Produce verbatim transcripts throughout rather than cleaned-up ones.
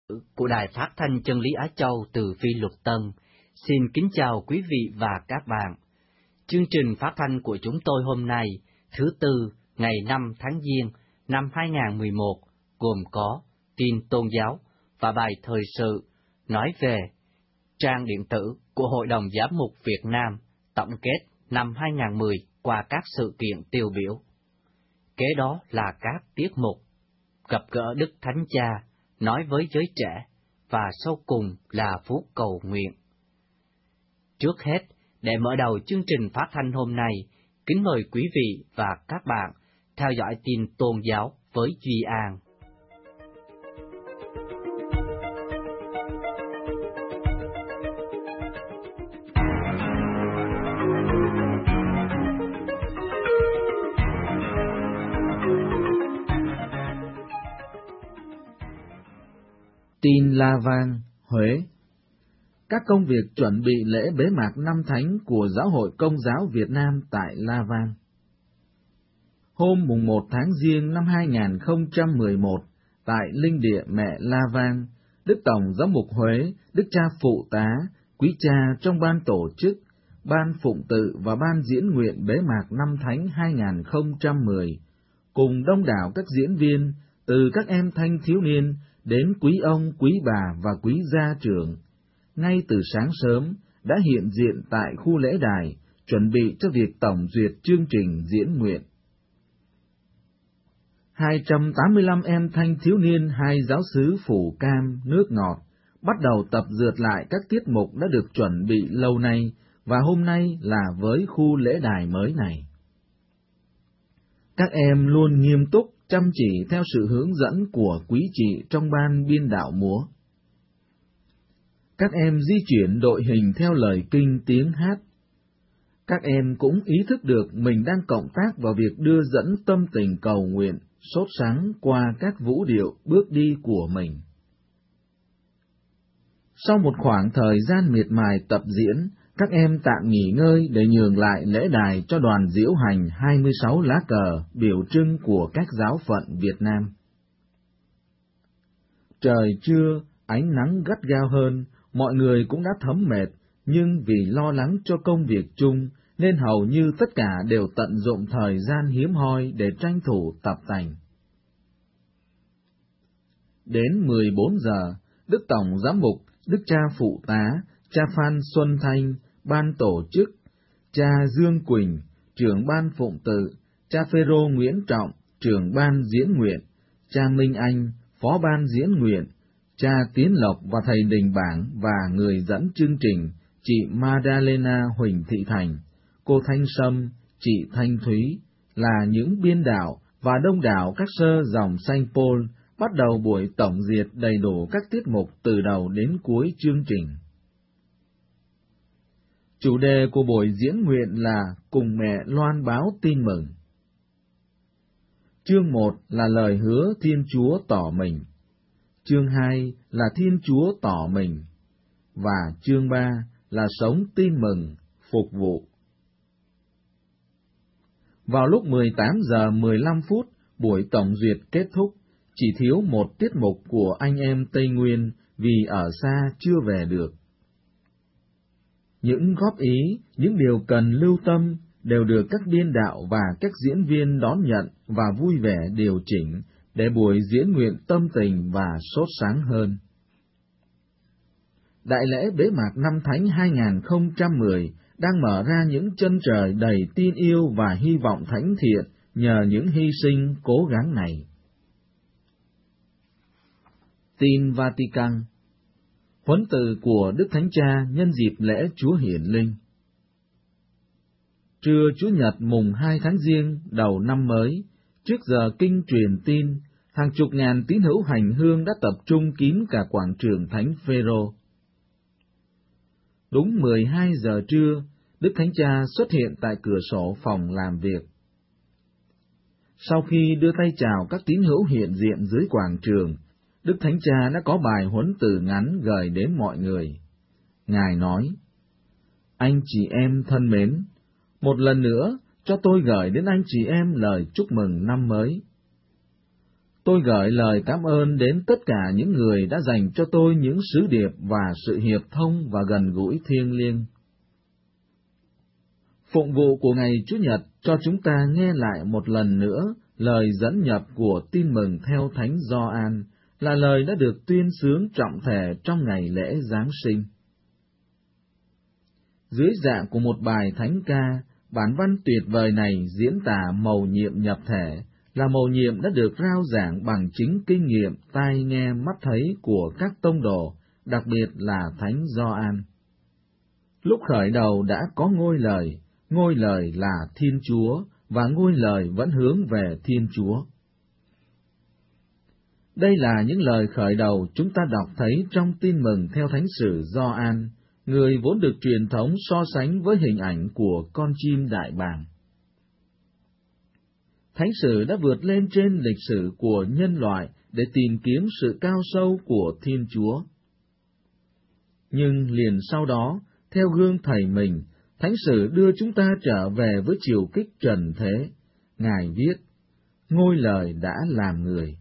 Của Đài Phát thanh Chân lý Á Châu từ Phi Luật Tân, xin kính chào quý vị và các bạn. Chương trình phát thanh của chúng tôi hôm nay, thứ Tư, ngày năm tháng Giêng năm hai nghìn không trăm mười một, gồm có tin tôn giáo và bài thời sự nói về trang điện tử của Hội đồng Giám mục Việt Nam tổng kết năm hai nghìn không trăm mười qua các sự kiện tiêu biểu. Kế đó là các tiết mục gặp gỡ Đức Thánh Cha, nói với giới trẻ, và sau cùng là phút cầu nguyện. Trước hết, để mở đầu chương trình phát thanh hôm nay, kính mời quý vị và các bạn theo dõi tin tôn giáo với Duy An. Tin La Vang, Huế. Các công việc chuẩn bị lễ bế mạc năm thánh của Giáo hội Công giáo Việt Nam tại La Vang. Hôm mùng một tháng Giêng năm hai nghìn không trăm mười một, tại Linh địa Mẹ La Vang, Đức Tổng Giám mục Huế, Đức Cha Phụ tá, Quý Cha trong ban tổ chức, ban phụng tự và ban diễn nguyện bế mạc năm thánh hai nghìn không trăm mười, cùng đông đảo các diễn viên, từ các em thanh thiếu niên đến quý ông, quý bà và quý gia trưởng, ngay từ sáng sớm đã hiện diện tại khu lễ đài, chuẩn bị cho việc tổng duyệt chương trình diễn nguyện. hai trăm tám mươi lăm em thanh thiếu niên hai giáo xứ Phủ Cam, nước ngọt, bắt đầu tập dượt lại các tiết mục đã được chuẩn bị lâu nay, và hôm nay là với khu lễ đài mới này. Các em luôn nghiêm túc, chăm chỉ theo sự hướng dẫn của quý chị trong ban biên đạo múa. Các em di chuyển đội hình theo lời kinh tiếng hát. Các em cũng ý thức được mình đang cộng tác vào việc đưa dẫn tâm tình cầu nguyện, sốt sắng qua các vũ điệu bước đi của mình. Sau một khoảng thời gian miệt mài tập diễn, các em tạm nghỉ ngơi để nhường lại lễ đài cho đoàn diễu hành hai mươi sáu lá cờ biểu trưng của các giáo phận Việt Nam. Trời trưa, ánh nắng gắt gao hơn, mọi người cũng đã thấm mệt, nhưng vì lo lắng cho công việc chung, nên hầu như tất cả đều tận dụng thời gian hiếm hoi để tranh thủ tập tành. Đến mười bốn giờ, Đức Tổng Giám mục, Đức Cha Phụ tá, Cha Phan Xuân Thanh, ban tổ chức, Cha Dương Quỳnh, trưởng ban phụng tự, Cha Phêrô Nguyễn Trọng, trưởng ban diễn nguyện, Cha Minh Anh, phó ban diễn nguyện, Cha Tiến Lộc và thầy Đình Bảng và người dẫn chương trình, chị Madalena Huỳnh Thị Thành, cô Thanh Sâm, chị Thanh Thúy, là những biên đạo và đông đảo các sơ dòng Saint Paul bắt đầu buổi tổng duyệt đầy đủ các tiết mục từ đầu đến cuối chương trình. Chủ đề của buổi diễn nguyện là cùng mẹ loan báo tin mừng. Chương một là lời hứa Thiên Chúa tỏ mình. Chương hai là Thiên Chúa tỏ mình. Và chương ba là sống tin mừng, phục vụ. Vào lúc mười tám giờ mười lăm phút, buổi tổng duyệt kết thúc, chỉ thiếu một tiết mục của anh em Tây Nguyên vì ở xa chưa về được. Những góp ý, những điều cần lưu tâm đều được các biên đạo và các diễn viên đón nhận và vui vẻ điều chỉnh để buổi diễn nguyện tâm tình và sốt sáng hơn. Đại lễ bế mạc năm thánh hai nghìn không trăm mười đang mở ra những chân trời đầy tin yêu và hy vọng thánh thiện nhờ những hy sinh cố gắng này. Tin Vatican. Huấn từ của Đức Thánh Cha nhân dịp lễ Chúa Hiển Linh. Trưa Chủ nhật mùng hai tháng Giêng đầu năm mới, trước giờ kinh truyền tin, hàng chục ngàn tín hữu hành hương đã tập trung kín cả quảng trường Thánh Phêrô. Đúng mười hai giờ trưa, Đức Thánh Cha xuất hiện tại cửa sổ phòng làm việc. Sau khi đưa tay chào các tín hữu hiện diện dưới quảng trường, Đức Thánh Cha đã có bài huấn từ ngắn gửi đến mọi người. Ngài nói: Anh chị em thân mến, một lần nữa cho tôi gửi đến anh chị em lời chúc mừng năm mới. Tôi gửi lời cảm ơn đến tất cả những người đã dành cho tôi những sứ điệp và sự hiệp thông và gần gũi thiêng liêng. Phụng vụ của ngày Chủ nhật cho chúng ta nghe lại một lần nữa lời dẫn nhập của tin mừng theo Thánh Gioan, là lời đã được tuyên xướng trọng thể trong ngày lễ Giáng sinh. Dưới dạng của một bài thánh ca, bản văn tuyệt vời này diễn tả mầu nhiệm nhập thể, là mầu nhiệm đã được rao giảng bằng chính kinh nghiệm tai nghe mắt thấy của các tông đồ, đặc biệt là Thánh Gioan. Lúc khởi đầu đã có ngôi lời, ngôi lời là Thiên Chúa, và ngôi lời vẫn hướng về Thiên Chúa. Đây là những lời khởi đầu chúng ta đọc thấy trong tin mừng theo Thánh sử Gioan, người vốn được truyền thống so sánh với hình ảnh của con chim đại bàng. Thánh sử đã vượt lên trên lịch sử của nhân loại để tìm kiếm sự cao sâu của Thiên Chúa. Nhưng liền sau đó, theo gương thầy mình, Thánh sử đưa chúng ta trở về với chiều kích trần thế. Ngài viết, ngôi lời đã làm người.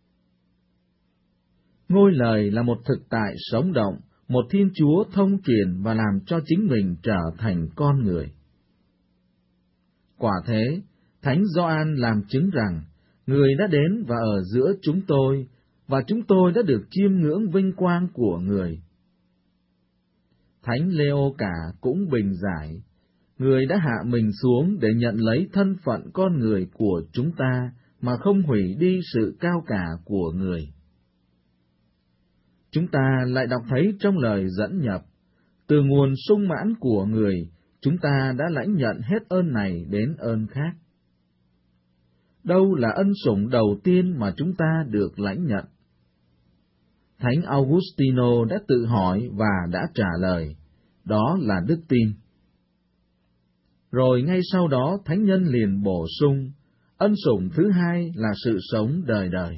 Ngôi lời là một thực tại sống động, một Thiên Chúa thông truyền và làm cho chính mình trở thành con người. Quả thế, Thánh Gioan làm chứng rằng, người đã đến và ở giữa chúng tôi, và chúng tôi đã được chiêm ngưỡng vinh quang của người. Thánh Leo cả cũng bình giải, người đã hạ mình xuống để nhận lấy thân phận con người của chúng ta, mà không hủy đi sự cao cả của người. Chúng ta lại đọc thấy trong lời dẫn nhập, từ nguồn sung mãn của người, chúng ta đã lãnh nhận hết ơn này đến ơn khác. Đâu là ân sủng đầu tiên mà chúng ta được lãnh nhận? Thánh Augustino đã tự hỏi và đã trả lời, đó là đức tin. Rồi ngay sau đó Thánh nhân liền bổ sung, ân sủng thứ hai là sự sống đời đời.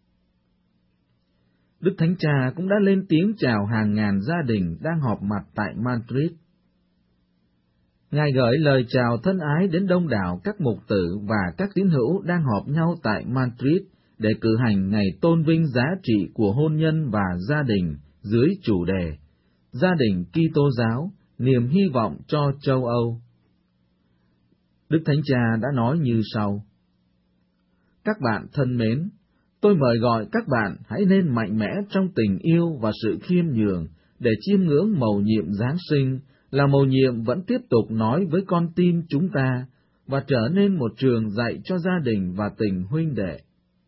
Đức Thánh Cha cũng đã lên tiếng chào hàng ngàn gia đình đang họp mặt tại Madrid. Ngài gửi lời chào thân ái đến đông đảo các mục tử và các tín hữu đang họp nhau tại Madrid để cử hành ngày tôn vinh giá trị của hôn nhân và gia đình dưới chủ đề Gia đình Kitô giáo, niềm hy vọng cho châu Âu. Đức Thánh Cha đã nói như sau: Các bạn thân mến, tôi mời gọi các bạn hãy nên mạnh mẽ trong tình yêu và sự khiêm nhường để chiêm ngưỡng mầu nhiệm Giáng sinh, là mầu nhiệm vẫn tiếp tục nói với con tim chúng ta và trở nên một trường dạy cho gia đình và tình huynh đệ.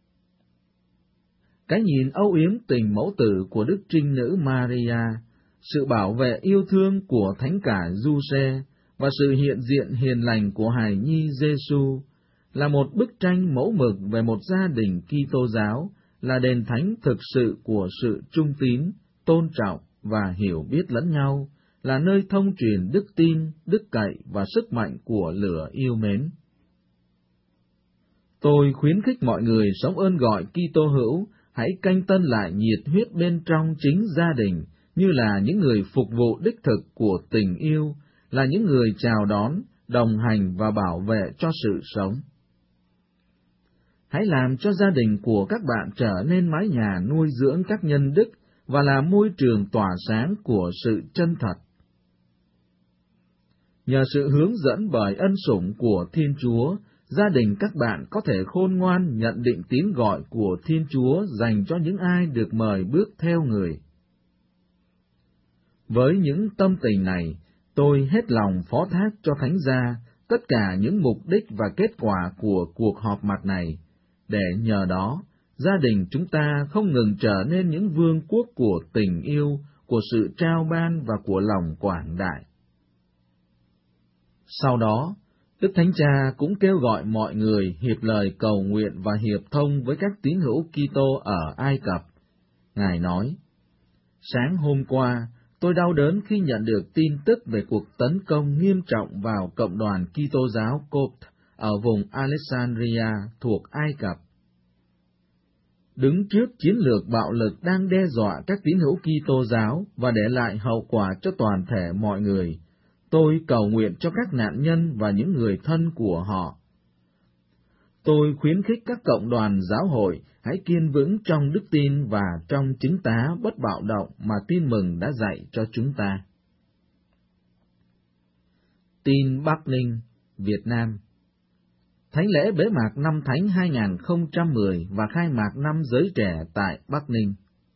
Cái nhìn âu yếm tình mẫu tử của Đức Trinh Nữ Maria, sự bảo vệ yêu thương của Thánh cả Giuse và sự hiện diện hiền lành của hài nhi Giêsu là một bức tranh mẫu mực về một gia đình Kitô giáo, là đền thánh thực sự của sự trung tín, tôn trọng và hiểu biết lẫn nhau, là nơi thông truyền đức tin, đức cậy và sức mạnh của lửa yêu mến. Tôi khuyến khích mọi người sống ơn gọi Kitô hữu, hãy canh tân lại nhiệt huyết bên trong chính gia đình, như là những người phục vụ đích thực của tình yêu, là những người chào đón, đồng hành và bảo vệ cho sự sống. Hãy làm cho gia đình của các bạn trở nên mái nhà nuôi dưỡng các nhân đức và là môi trường tỏa sáng của sự chân thật. Nhờ sự hướng dẫn bởi ân sủng của Thiên Chúa, gia đình các bạn có thể khôn ngoan nhận định tiếng gọi của Thiên Chúa dành cho những ai được mời bước theo người. Với những tâm tình này, tôi hết lòng phó thác cho Thánh gia tất cả những mục đích và kết quả của cuộc họp mặt này, để nhờ đó, gia đình chúng ta không ngừng trở nên những vương quốc của tình yêu, của sự trao ban và của lòng quảng đại. Sau đó, Đức Thánh Cha cũng kêu gọi mọi người hiệp lời cầu nguyện và hiệp thông với các tín hữu Kitô ở Ai Cập. Ngài nói, sáng hôm qua, tôi đau đớn khi nhận được tin tức về cuộc tấn công nghiêm trọng vào cộng đoàn Kitô giáo Copte ở vùng Alexandria thuộc Ai Cập. Đứng trước chiến lược bạo lực đang đe dọa các tín hữu Kitô giáo và để lại hậu quả cho toàn thể mọi người, tôi cầu nguyện cho các nạn nhân và những người thân của họ. tôi khuyến khích các cộng đoàn giáo hội hãy kiên vững trong đức tin và trong chứng tá bất bạo động mà tin mừng đã dạy cho chúng ta. Tin Bắc Ninh, Việt Nam. Thánh lễ bế mạc năm Thánh hai không một không và khai mạc năm giới trẻ tại Bắc Ninh.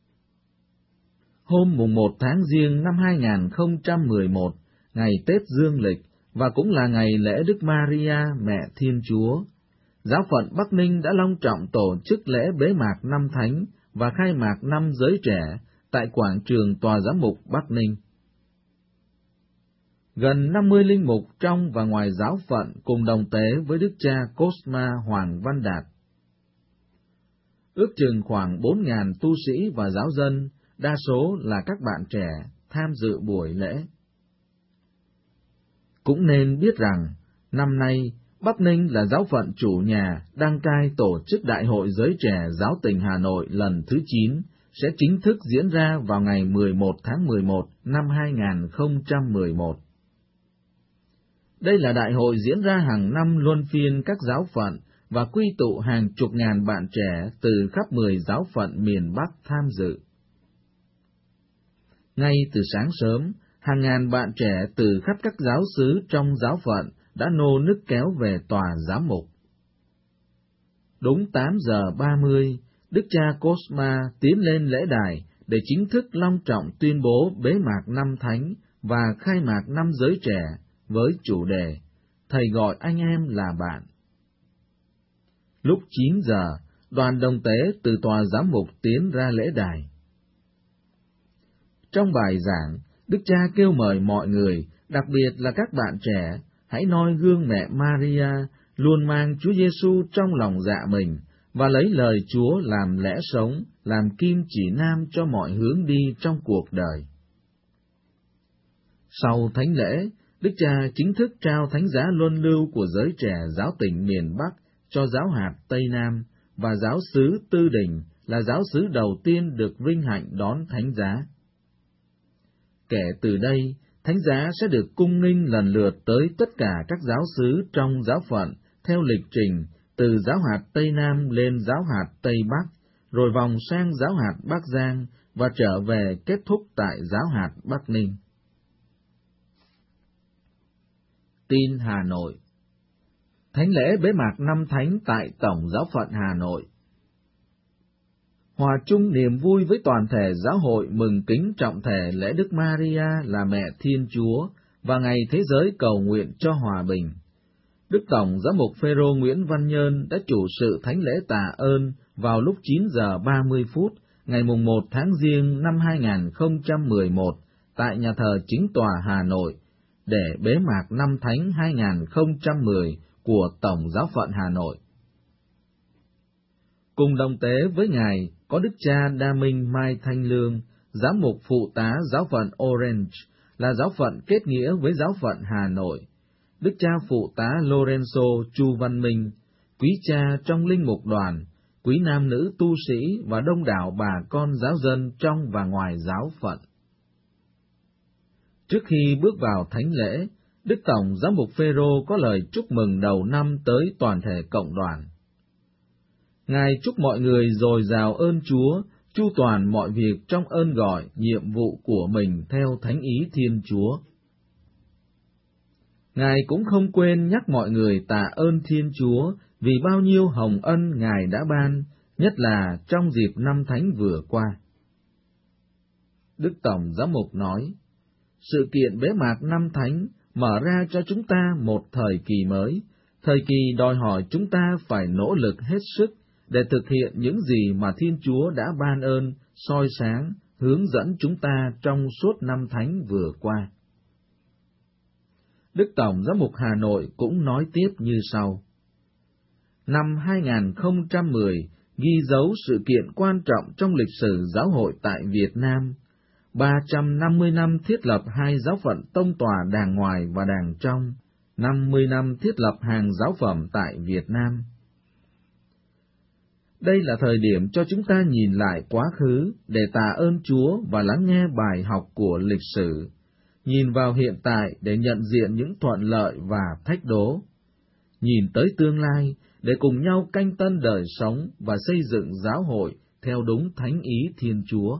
Hôm mùng một tháng Giêng năm hai không một một, ngày Tết Dương lịch, và cũng là ngày lễ Đức Maria Mẹ Thiên Chúa, Giáo phận Bắc Ninh đã long trọng tổ chức lễ bế mạc năm Thánh và khai mạc năm giới trẻ tại quảng trường Tòa Giám mục Bắc Ninh. Gần năm mươi linh mục trong và ngoài giáo phận cùng đồng tế với Đức cha Cosma Hoàng Văn Đạt. Ước chừng khoảng bốn nghìn tu sĩ và giáo dân, đa số là các bạn trẻ, tham dự buổi lễ. Cũng nên biết rằng, năm nay, Bắc Ninh là giáo phận chủ nhà đăng cai tổ chức Đại hội Giới Trẻ Giáo tỉnh Hà Nội lần thứ chín, sẽ chính thức diễn ra vào ngày mười một tháng mười một năm hai không một một. Đây là đại hội diễn ra hàng năm luân phiên các giáo phận và quy tụ hàng chục ngàn bạn trẻ từ khắp mười giáo phận miền Bắc tham dự. Ngay từ sáng sớm, hàng ngàn bạn trẻ từ khắp các giáo xứ trong giáo phận đã nô nức kéo về tòa giám mục. Đúng tám giờ ba mươi, Đức cha Cosma tiến lên lễ đài để chính thức long trọng tuyên bố bế mạc năm Thánh và khai mạc năm giới trẻ với chủ đề Thầy gọi anh em là bạn. Lúc chín giờ, đoàn đồng tế từ tòa giám mục tiến ra lễ đài. Trong bài giảng, Đức cha kêu mời mọi người, đặc biệt là các bạn trẻ, hãy noi gương mẹ Maria, luôn mang Chúa Giêsu trong lòng dạ mình, và lấy lời Chúa làm lẽ sống, làm kim chỉ nam cho mọi hướng đi trong cuộc đời. Sau thánh lễ, Đức cha chính thức trao thánh giá luân lưu của giới trẻ giáo tỉnh miền Bắc cho giáo hạt Tây Nam, và giáo xứ Tư Đình là giáo xứ đầu tiên được vinh hạnh đón thánh giá. Kể từ đây, thánh giá sẽ được cung nghinh lần lượt tới tất cả các giáo xứ trong giáo phận theo lịch trình từ giáo hạt Tây Nam lên giáo hạt Tây Bắc, rồi vòng sang giáo hạt Bắc Giang và trở về kết thúc tại giáo hạt Bắc Ninh. Tin Hà Nội. Thánh lễ bế mạc năm Thánh tại Tổng giáo phận Hà Nội. Hòa chung niềm vui với toàn thể giáo hội mừng kính trọng thể lễ Đức Maria là Mẹ Thiên Chúa và ngày thế giới cầu nguyện cho hòa bình. Đức Tổng giám mục Phêrô Nguyễn Văn Nhơn đã chủ sự thánh lễ tạ ơn vào lúc chín giờ ba mươi phút ngày mùng một tháng Giêng năm hai không một một tại nhà thờ Chính tòa Hà Nội để bế mạc năm Thánh hai không một không của Tổng giáo phận Hà Nội. Cùng đồng tế với Ngài có Đức cha Đa Minh Mai Thanh Lương, giám mục phụ tá giáo phận Orange, là giáo phận kết nghĩa với giáo phận Hà Nội, Đức cha phụ tá Lorenzo Chu Văn Minh, quý cha trong linh mục đoàn, quý nam nữ tu sĩ và đông đảo bà con giáo dân trong và ngoài giáo phận. Trước khi bước vào thánh lễ, Đức Tổng giám mục Phêrô có lời chúc mừng đầu năm tới toàn thể cộng đoàn. Ngài chúc mọi người dồi dào ơn Chúa, chu toàn mọi việc trong ơn gọi, nhiệm vụ của mình theo thánh ý Thiên Chúa. Ngài cũng không quên nhắc mọi người tạ ơn Thiên Chúa vì bao nhiêu hồng ân Ngài đã ban, nhất là trong dịp năm Thánh vừa qua. Đức Tổng giám mục nói, sự kiện bế mạc năm Thánh mở ra cho chúng ta một thời kỳ mới, thời kỳ đòi hỏi chúng ta phải nỗ lực hết sức để thực hiện những gì mà Thiên Chúa đã ban ơn, soi sáng, hướng dẫn chúng ta trong suốt năm Thánh vừa qua. Đức Tổng giám mục Hà Nội cũng nói tiếp như sau. Năm hai không một không ghi dấu sự kiện quan trọng trong lịch sử giáo hội tại Việt Nam, ba trăm năm mươi năm thiết lập hai giáo phận tông tòa đàng ngoài và đàng trong, năm mươi năm thiết lập hàng giáo phẩm tại Việt Nam. Đây là thời điểm cho chúng ta nhìn lại quá khứ để tạ ơn Chúa và lắng nghe bài học của lịch sử, nhìn vào hiện tại để nhận diện những thuận lợi và thách đố, nhìn tới tương lai để cùng nhau canh tân đời sống và xây dựng giáo hội theo đúng thánh ý Thiên Chúa.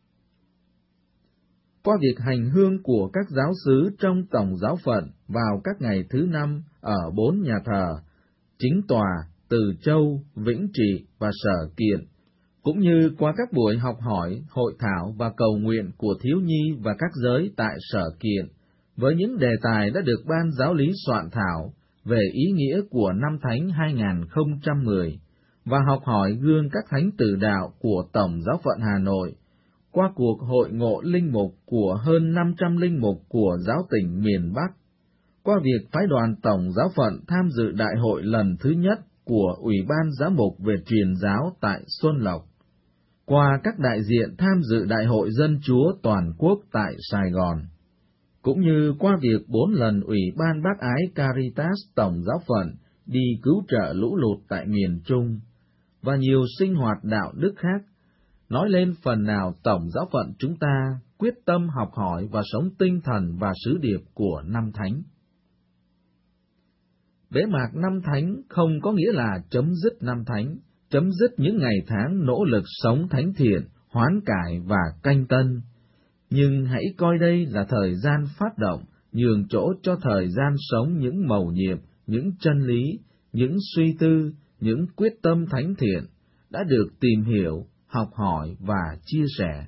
Qua việc hành hương của các giáo xứ trong tổng giáo phận vào các ngày thứ năm ở bốn nhà thờ, Chính Tòa, Từ Châu, Vĩnh Trị và Sở Kiện, cũng như qua các buổi học hỏi, hội thảo và cầu nguyện của thiếu nhi và các giới tại Sở Kiện, với những đề tài đã được Ban Giáo lý soạn thảo về ý nghĩa của năm Thánh hai không một không, và học hỏi gương các thánh tử đạo của Tổng giáo phận Hà Nội, qua cuộc hội ngộ linh mục của hơn năm trăm linh mục của giáo tỉnh miền Bắc, qua việc phái đoàn Tổng giáo phận tham dự đại hội lần thứ nhất của Ủy ban Giám mục về truyền giáo tại Xuân Lộc, qua các đại diện tham dự Đại hội Dân Chúa Toàn quốc tại Sài Gòn, cũng như qua việc bốn lần Ủy ban Bác ái Caritas Tổng giáo phận đi cứu trợ lũ lụt tại miền Trung, và nhiều sinh hoạt đạo đức khác, nói lên phần nào Tổng giáo phận chúng ta quyết tâm học hỏi và sống tinh thần và sứ điệp của năm Thánh. Bế mạc năm Thánh không có nghĩa là chấm dứt năm Thánh, chấm dứt những ngày tháng nỗ lực sống thánh thiện, hoán cải và canh tân, nhưng hãy coi đây là thời gian phát động, nhường chỗ cho thời gian sống những mầu nhiệm, những chân lý, những suy tư, những quyết tâm thánh thiện, đã được tìm hiểu, học hỏi và chia sẻ.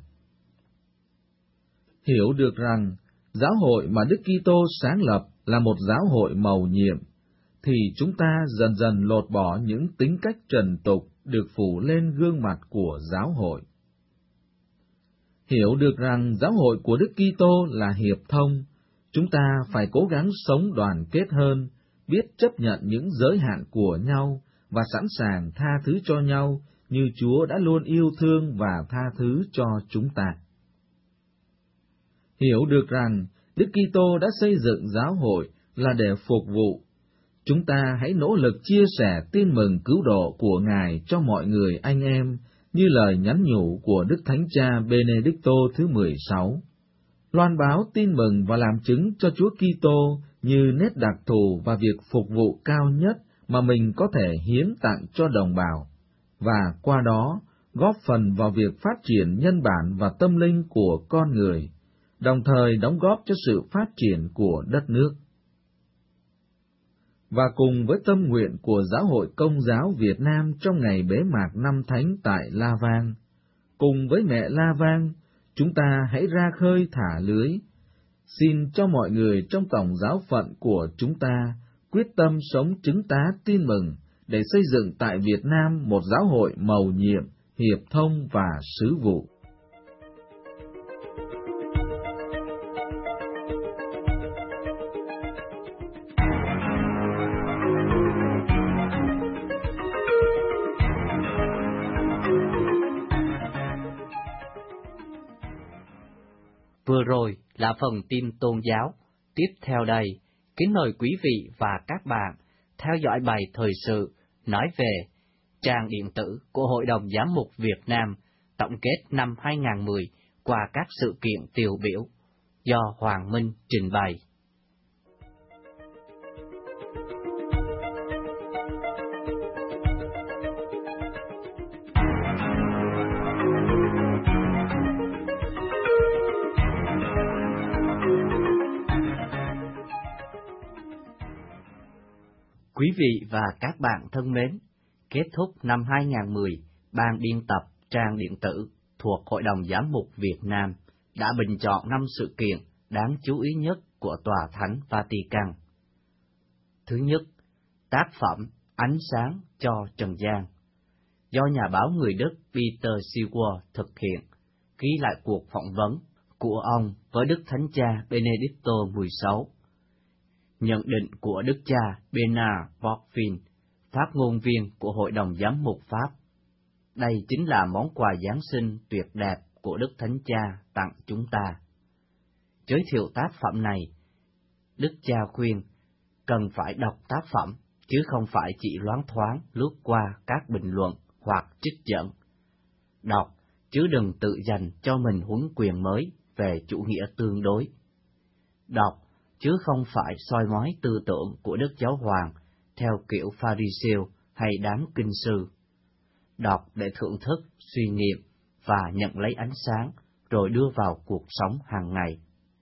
Hiểu được rằng, giáo hội mà Đức Kitô sáng lập là một giáo hội mầu nhiệm, thì chúng ta dần dần lột bỏ những tính cách trần tục được phủ lên gương mặt của giáo hội. Hiểu được rằng giáo hội của Đức Kitô là hiệp thông, chúng ta phải cố gắng sống đoàn kết hơn, biết chấp nhận những giới hạn của nhau và sẵn sàng tha thứ cho nhau như Chúa đã luôn yêu thương và tha thứ cho chúng ta. Hiểu được rằng Đức Kitô đã xây dựng giáo hội là để phục vụ. Chúng ta hãy nỗ lực chia sẻ tin mừng cứu độ của Ngài cho mọi người anh em, như lời nhắn nhủ của Đức Thánh Cha Benedicto thứ mười sáu. Loan báo tin mừng và làm chứng cho Chúa Kitô như nét đặc thù và việc phục vụ cao nhất mà mình có thể hiến tặng cho đồng bào, và qua đó góp phần vào việc phát triển nhân bản và tâm linh của con người, đồng thời đóng góp cho sự phát triển của đất nước. Và cùng với tâm nguyện của Giáo hội Công giáo Việt Nam trong ngày bế mạc năm Thánh tại La Vang, cùng với mẹ La Vang, chúng ta hãy ra khơi thả lưới, xin cho mọi người trong tổng giáo phận của chúng ta quyết tâm sống chứng tá tin mừng để xây dựng tại Việt Nam một giáo hội mầu nhiệm, hiệp thông và sứ vụ. Vừa rồi là phần tin tôn giáo. Tiếp theo đây, kính mời quý vị và các bạn theo dõi bài thời sự nói về trang điện tử của Hội đồng Giám mục Việt Nam tổng kết năm hai không một không qua các sự kiện tiêu biểu, do Hoàng Minh trình bày. Quý vị và các bạn thân mến, kết thúc năm hai không một không, Ban biên tập trang điện tử thuộc Hội đồng Giám mục Việt Nam đã bình chọn năm sự kiện đáng chú ý nhất của Tòa Thánh Vatican. Thứ nhất, tác phẩm Ánh sáng cho Trần gian, do nhà báo người Đức Peter Seward thực hiện, ghi lại cuộc phỏng vấn của ông với Đức Thánh Cha Benedicto mười sáu. Nhận định của Đức cha Bernard Borgfin, phát ngôn viên của Hội đồng Giám mục Pháp. Đây chính là món quà Giáng sinh tuyệt đẹp của Đức Thánh Cha tặng chúng ta. Giới thiệu tác phẩm này, Đức cha khuyên cần phải đọc tác phẩm, chứ không phải chỉ loáng thoáng lướt qua các bình luận hoặc trích dẫn. Đọc, chứ đừng tự dành cho mình huấn quyền mới về chủ nghĩa tương đối. Đọc, chứ không phải soi mói tư tưởng của Đức Giáo Hoàng theo kiểu Pharisêu hay đám kinh sư. Đọc để thưởng thức, suy nghiệm và nhận lấy ánh sáng, rồi đưa vào cuộc sống hàng ngày.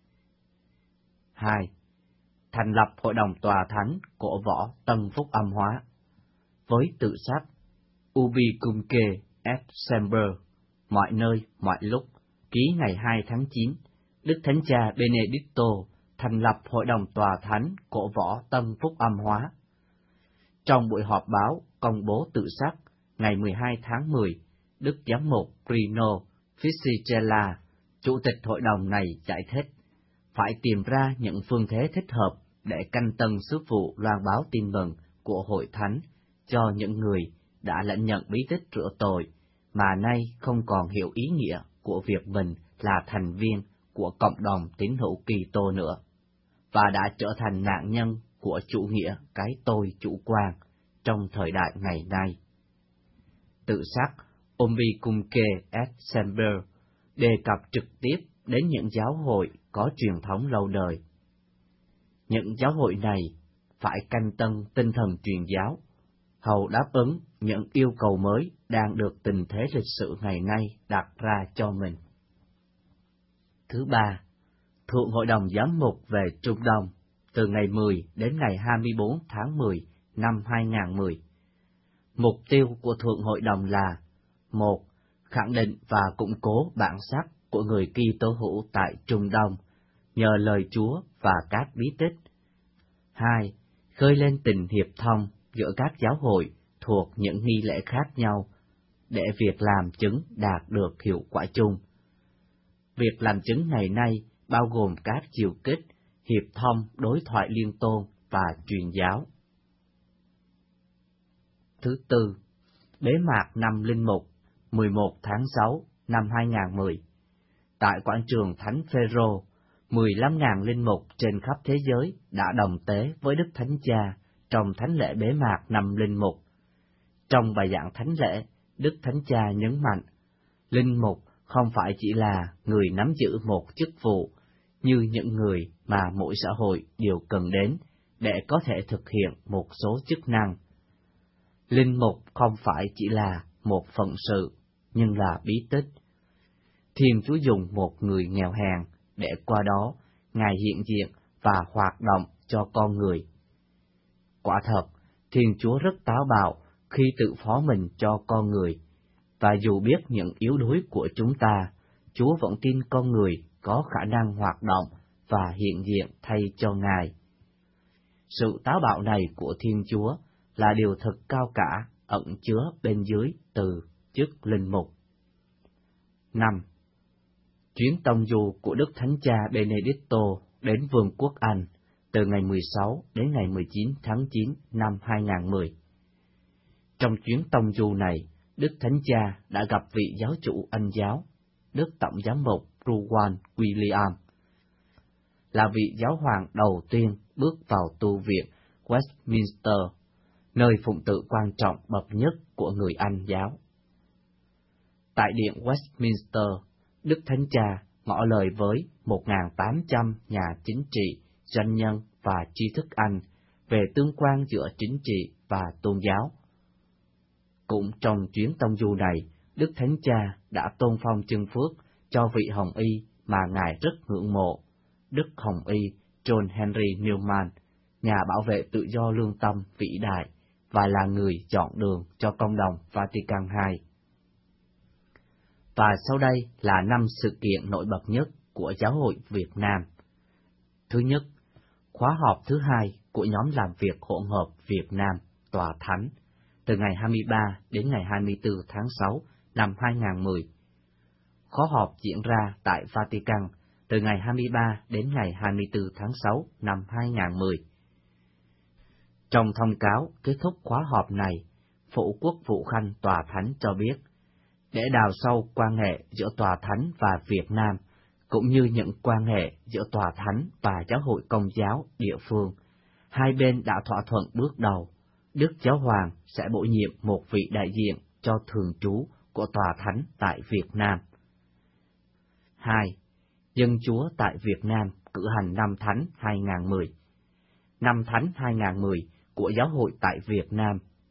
Hai. Thành lập Hội đồng Tòa Thánh cổ võ Tân Phúc Âm Hóa. Với tự sắc Ubicumque et Semper, mọi nơi, mọi lúc, ký ngày hai tháng chín, Đức Thánh Cha Benedicto thành lập Hội đồng Tòa Thánh cổ võ Tân Phúc Âm Hóa. Trong buổi họp báo công bố tự sắc ngày mười hai tháng mười, Đức Giám mục Rino Fisichella, Chủ tịch hội đồng này giải thích, phải tìm ra những phương thế thích hợp để canh tân sứ vụ loan báo tin mừng của Hội Thánh cho những người đã lãnh nhận bí tích rửa tội, mà nay không còn hiểu ý nghĩa của việc mình là thành viên của cộng đồng tín hữu Kitô nữa, và đã trở thành nạn nhân của chủ nghĩa cái tôi chủ quan trong thời đại ngày nay. Tự sắc Umbicumque et Semper đề cập trực tiếp đến những giáo hội có truyền thống lâu đời. Những giáo hội này phải canh tân tinh thần truyền giáo, hầu đáp ứng những yêu cầu mới đang được tình thế lịch sử ngày nay đặt ra cho mình. Thứ ba, Thượng Hội đồng Giám mục về Trung Đông, từ ngày mười đến ngày hai mươi bốn tháng mười năm hai nghìn không trăm mười. Mục tiêu của Thượng Hội đồng là: một. Khẳng định và củng cố bản sắc của người Kitô hữu tại Trung Đông nhờ lời Chúa và các bí tích. Hai. Khơi lên tình hiệp thông giữa các giáo hội thuộc những nghi lễ khác nhau để việc làm chứng đạt được hiệu quả chung. Việc làm chứng ngày nay bao gồm các chiều kích, hiệp thông, đối thoại liên tôn và truyền giáo. Thứ tư, bế mạc năm Linh Mục, mười một tháng sáu năm hai nghìn không trăm mười. Tại quảng trường Thánh Phêrô, mười lăm nghìn linh mục trên khắp thế giới đã đồng tế với Đức Thánh Cha trong thánh lễ bế mạc năm Linh Mục. Trong bài giảng thánh lễ, Đức Thánh Cha nhấn mạnh, linh mục không phải chỉ là người nắm giữ một chức vụ như những người mà mỗi xã hội đều cần đến để có thể thực hiện một số chức năng. Linh mục không phải chỉ là một phận sự, nhưng là bí tích. Thiên Chúa dùng một người nghèo hèn để qua đó Ngài hiện diện và hoạt động cho con người. Quả thật, Thiên Chúa rất táo bạo khi tự phó mình cho con người, và dù biết những yếu đuối của chúng ta, Chúa vẫn tin con người có khả năng hoạt động và hiện diện thay cho Ngài. Sự táo bạo này của Thiên Chúa là điều thật cao cả ẩn chứa bên dưới từ chức linh mục. Năm. Chuyến tông du của Đức Thánh Cha Benedicto đến Vương quốc Anh từ ngày mười sáu đến ngày mười chín tháng chín năm hai nghìn không trăm mười. Trong chuyến tông du này, Đức Thánh Cha đã gặp vị giáo chủ Anh giáo, Đức Tổng giám mục Rowan William, là vị giáo hoàng đầu tiên bước vào tu viện Westminster, nơi phụng tự quan trọng bậc nhất của người Anh giáo. Tại điện Westminster, Đức Thánh Cha ngỏ lời với một nghìn tám trăm nhà chính trị, doanh nhân và tri thức Anh về tương quan giữa chính trị và tôn giáo. Cũng trong chuyến tông du này, Đức Thánh Cha đã tôn phong chân phước cho vị Hồng Y mà Ngài rất ngưỡng mộ, Đức Hồng Y John Henry Newman, nhà bảo vệ tự do lương tâm vĩ đại và là người chọn đường cho công đồng Vatican hai. Và sau đây là năm sự kiện nổi bật nhất của Giáo hội Việt Nam. Thứ nhất, khóa họp thứ hai của nhóm làm việc hỗn hợp Việt Nam Tòa Thánh, từ ngày hai mươi ba đến ngày hai mươi tư tháng sáu năm hai nghìn không trăm mười. Khóa họp diễn ra tại Vatican từ ngày hai mươi ba đến ngày hai mươi tư tháng sáu năm hai nghìn không trăm mười. Trong thông cáo kết thúc khóa họp này, Phủ Quốc vụ Khanh Tòa Thánh cho biết, để đào sâu quan hệ giữa Tòa Thánh và Việt Nam, cũng như những quan hệ giữa Tòa Thánh và Giáo hội Công giáo địa phương, hai bên đã thỏa thuận bước đầu, Đức Giáo Hoàng sẽ bổ nhiệm một vị đại diện cho thường trú của Tòa Thánh tại Việt Nam. Hai. Dân Chúa tại Việt Nam cử hành Năm Thánh hai nghìn không trăm mười. Năm Thánh hai nghìn không trăm mười của Giáo hội tại Việt Nam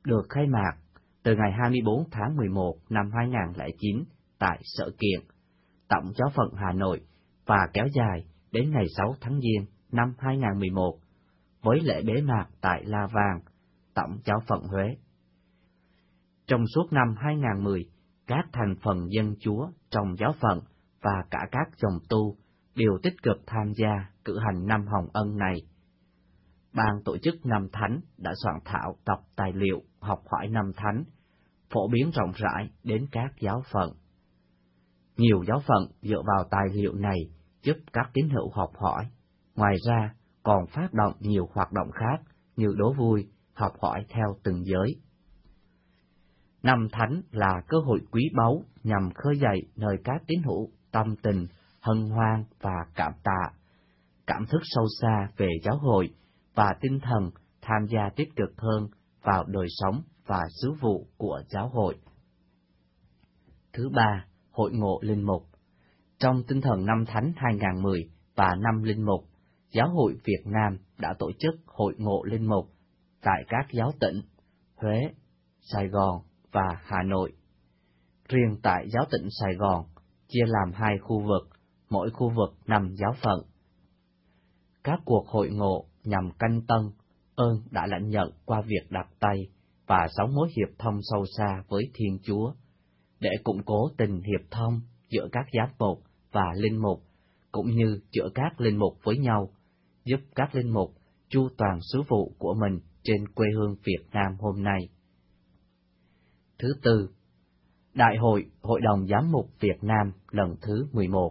được khai mạc từ ngày hai mươi tư tháng mười một năm hai nghìn không trăm lẻ chín tại Sở Kiện, Tổng giáo phận Hà Nội và kéo dài đến ngày sáu tháng Giêng năm hai nghìn không trăm mười một với lễ bế mạc tại La Vang, Tổng giáo phận Huế. Trong suốt năm hai nghìn không trăm mười, các thành phần dân Chúa trong giáo phận và cả các dòng tu đều tích cực tham gia cử hành năm hồng ân này. Ban tổ chức năm thánh đã soạn thảo tập tài liệu học hỏi năm thánh, phổ biến rộng rãi đến các giáo phận. Nhiều giáo phận dựa vào tài liệu này giúp các tín hữu học hỏi. Ngoài ra, còn phát động nhiều hoạt động khác như đố vui, học hỏi theo từng giới. Năm thánh là cơ hội quý báu nhằm khơi dậy nơi các tín hữu tâm tình, hân hoan và cảm tạ, cảm thức sâu xa về giáo hội và tinh thần tham gia tích cực hơn vào đời sống và sứ vụ của giáo hội. Thứ ba, Hội ngộ linh mục. Trong tinh thần năm thánh hai nghìn không trăm mười và năm linh mục, Giáo hội Việt Nam đã tổ chức Hội ngộ linh mục tại các giáo tỉnh Huế, Sài Gòn và Hà Nội. Riêng tại giáo tỉnh Sài Gòn, chia làm hai khu vực, mỗi khu vực năm giáo phận. Các cuộc hội ngộ nhằm canh tân ơn đã lãnh nhận qua việc đặt tay và sống mối hiệp thông sâu xa với Thiên Chúa, để củng cố tình hiệp thông giữa các giám mục và linh mục, cũng như giữa các linh mục với nhau, giúp các linh mục chu toàn sứ vụ của mình trên quê hương Việt Nam hôm nay. Thứ tư, Đại hội Hội đồng Giám mục Việt Nam lần thứ mười một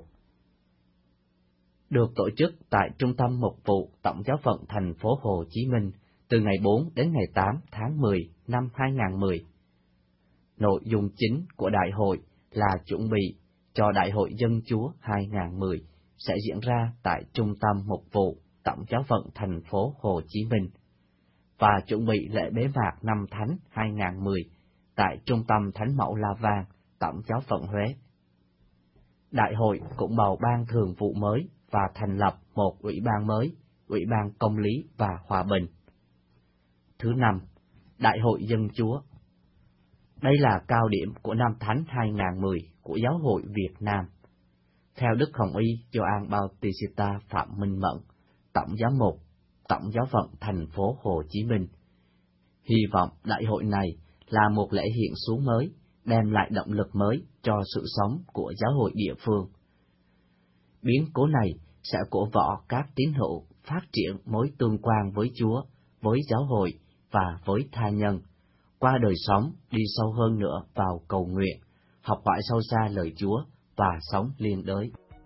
được tổ chức tại Trung tâm Mục vụ Tổng giáo phận thành phố Hồ Chí Minh từ ngày bốn đến ngày tám tháng mười năm hai nghìn không trăm mười. Nội dung chính của đại hội là chuẩn bị cho Đại hội Dân Chúa hai nghìn không trăm mười sẽ diễn ra tại Trung tâm Mục vụ Tổng giáo phận thành phố Hồ Chí Minh và chuẩn bị lễ bế mạc năm thánh hai nghìn không trăm mười tại Trung tâm Thánh mẫu La Vang, Tổng giáo phận Huế. Đại hội cũng bầu ban thường vụ mới và thành lập một ủy ban mới, Ủy ban Công lý và Hòa bình. Thứ năm, Đại hội Dân Chúa. Đây là cao điểm của năm thánh hai nghìn không trăm mười của Giáo hội Việt Nam. Theo Đức Hồng Y Gioan Bautista Phạm Minh Mẫn, Tổng giám mục, Tổng giáo phận thành phố Hồ Chí Minh, hy vọng đại hội này là một lễ hiện xuống mới, đem lại động lực mới cho sự sống của giáo hội địa phương. Biến cố này sẽ cổ võ các tín hữu phát triển mối tương quan với Chúa, với giáo hội và với tha nhân, qua đời sống đi sâu hơn nữa vào cầu nguyện, học hỏi sâu xa lời Chúa và sống liên đới.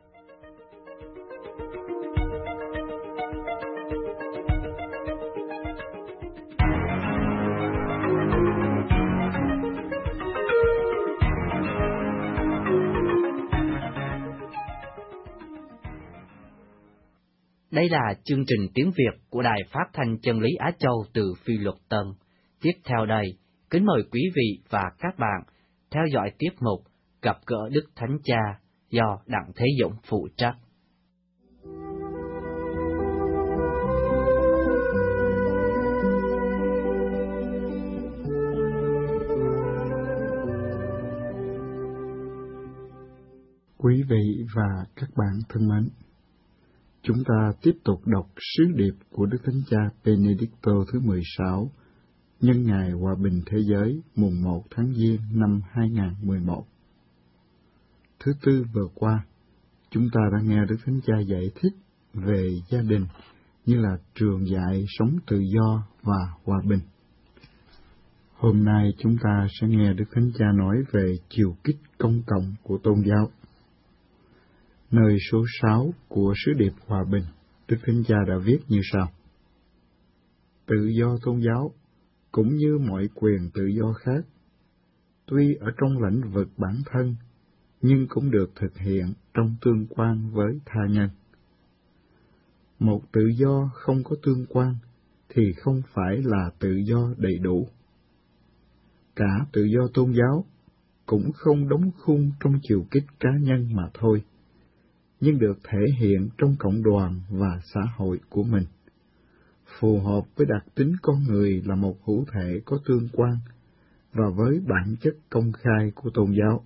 Đây là chương trình tiếng Việt của Đài Phát thanh Chân lý Á Châu từ Phi Luật Tân. Tiếp theo đây, kính mời quý vị và các bạn theo dõi tiết mục Gặp gỡ Đức Thánh Cha do Đặng Thế Dũng phụ trách. Quý vị và các bạn thân mến, chúng ta tiếp tục đọc sứ điệp của Đức Thánh Cha Benedicto thứ mười sáu nhân ngày Hòa bình Thế giới mùng một tháng Giêng năm hai nghìn không trăm mười một. Thứ tư vừa qua, chúng ta đã nghe Đức Thánh Cha giải thích về gia đình như là trường dạy sống tự do và hòa bình. Hôm nay chúng ta sẽ nghe Đức Thánh Cha nói về chiều kích công cộng của tôn giáo. Nơi số sáu của sứ điệp hòa bình, Đức Thánh Cha đã viết như sau: Tự do tôn giáo, cũng như mọi quyền tự do khác, tuy ở trong lĩnh vực bản thân, nhưng cũng được thực hiện trong tương quan với tha nhân. Một tự do không có tương quan thì không phải là tự do đầy đủ. Cả tự do tôn giáo cũng không đóng khung trong chiều kích cá nhân mà thôi, nhưng được thể hiện trong cộng đoàn và xã hội của mình. phù hợp với đặc tính con người là một hữu thể có tương quan và với bản chất công khai của tôn giáo.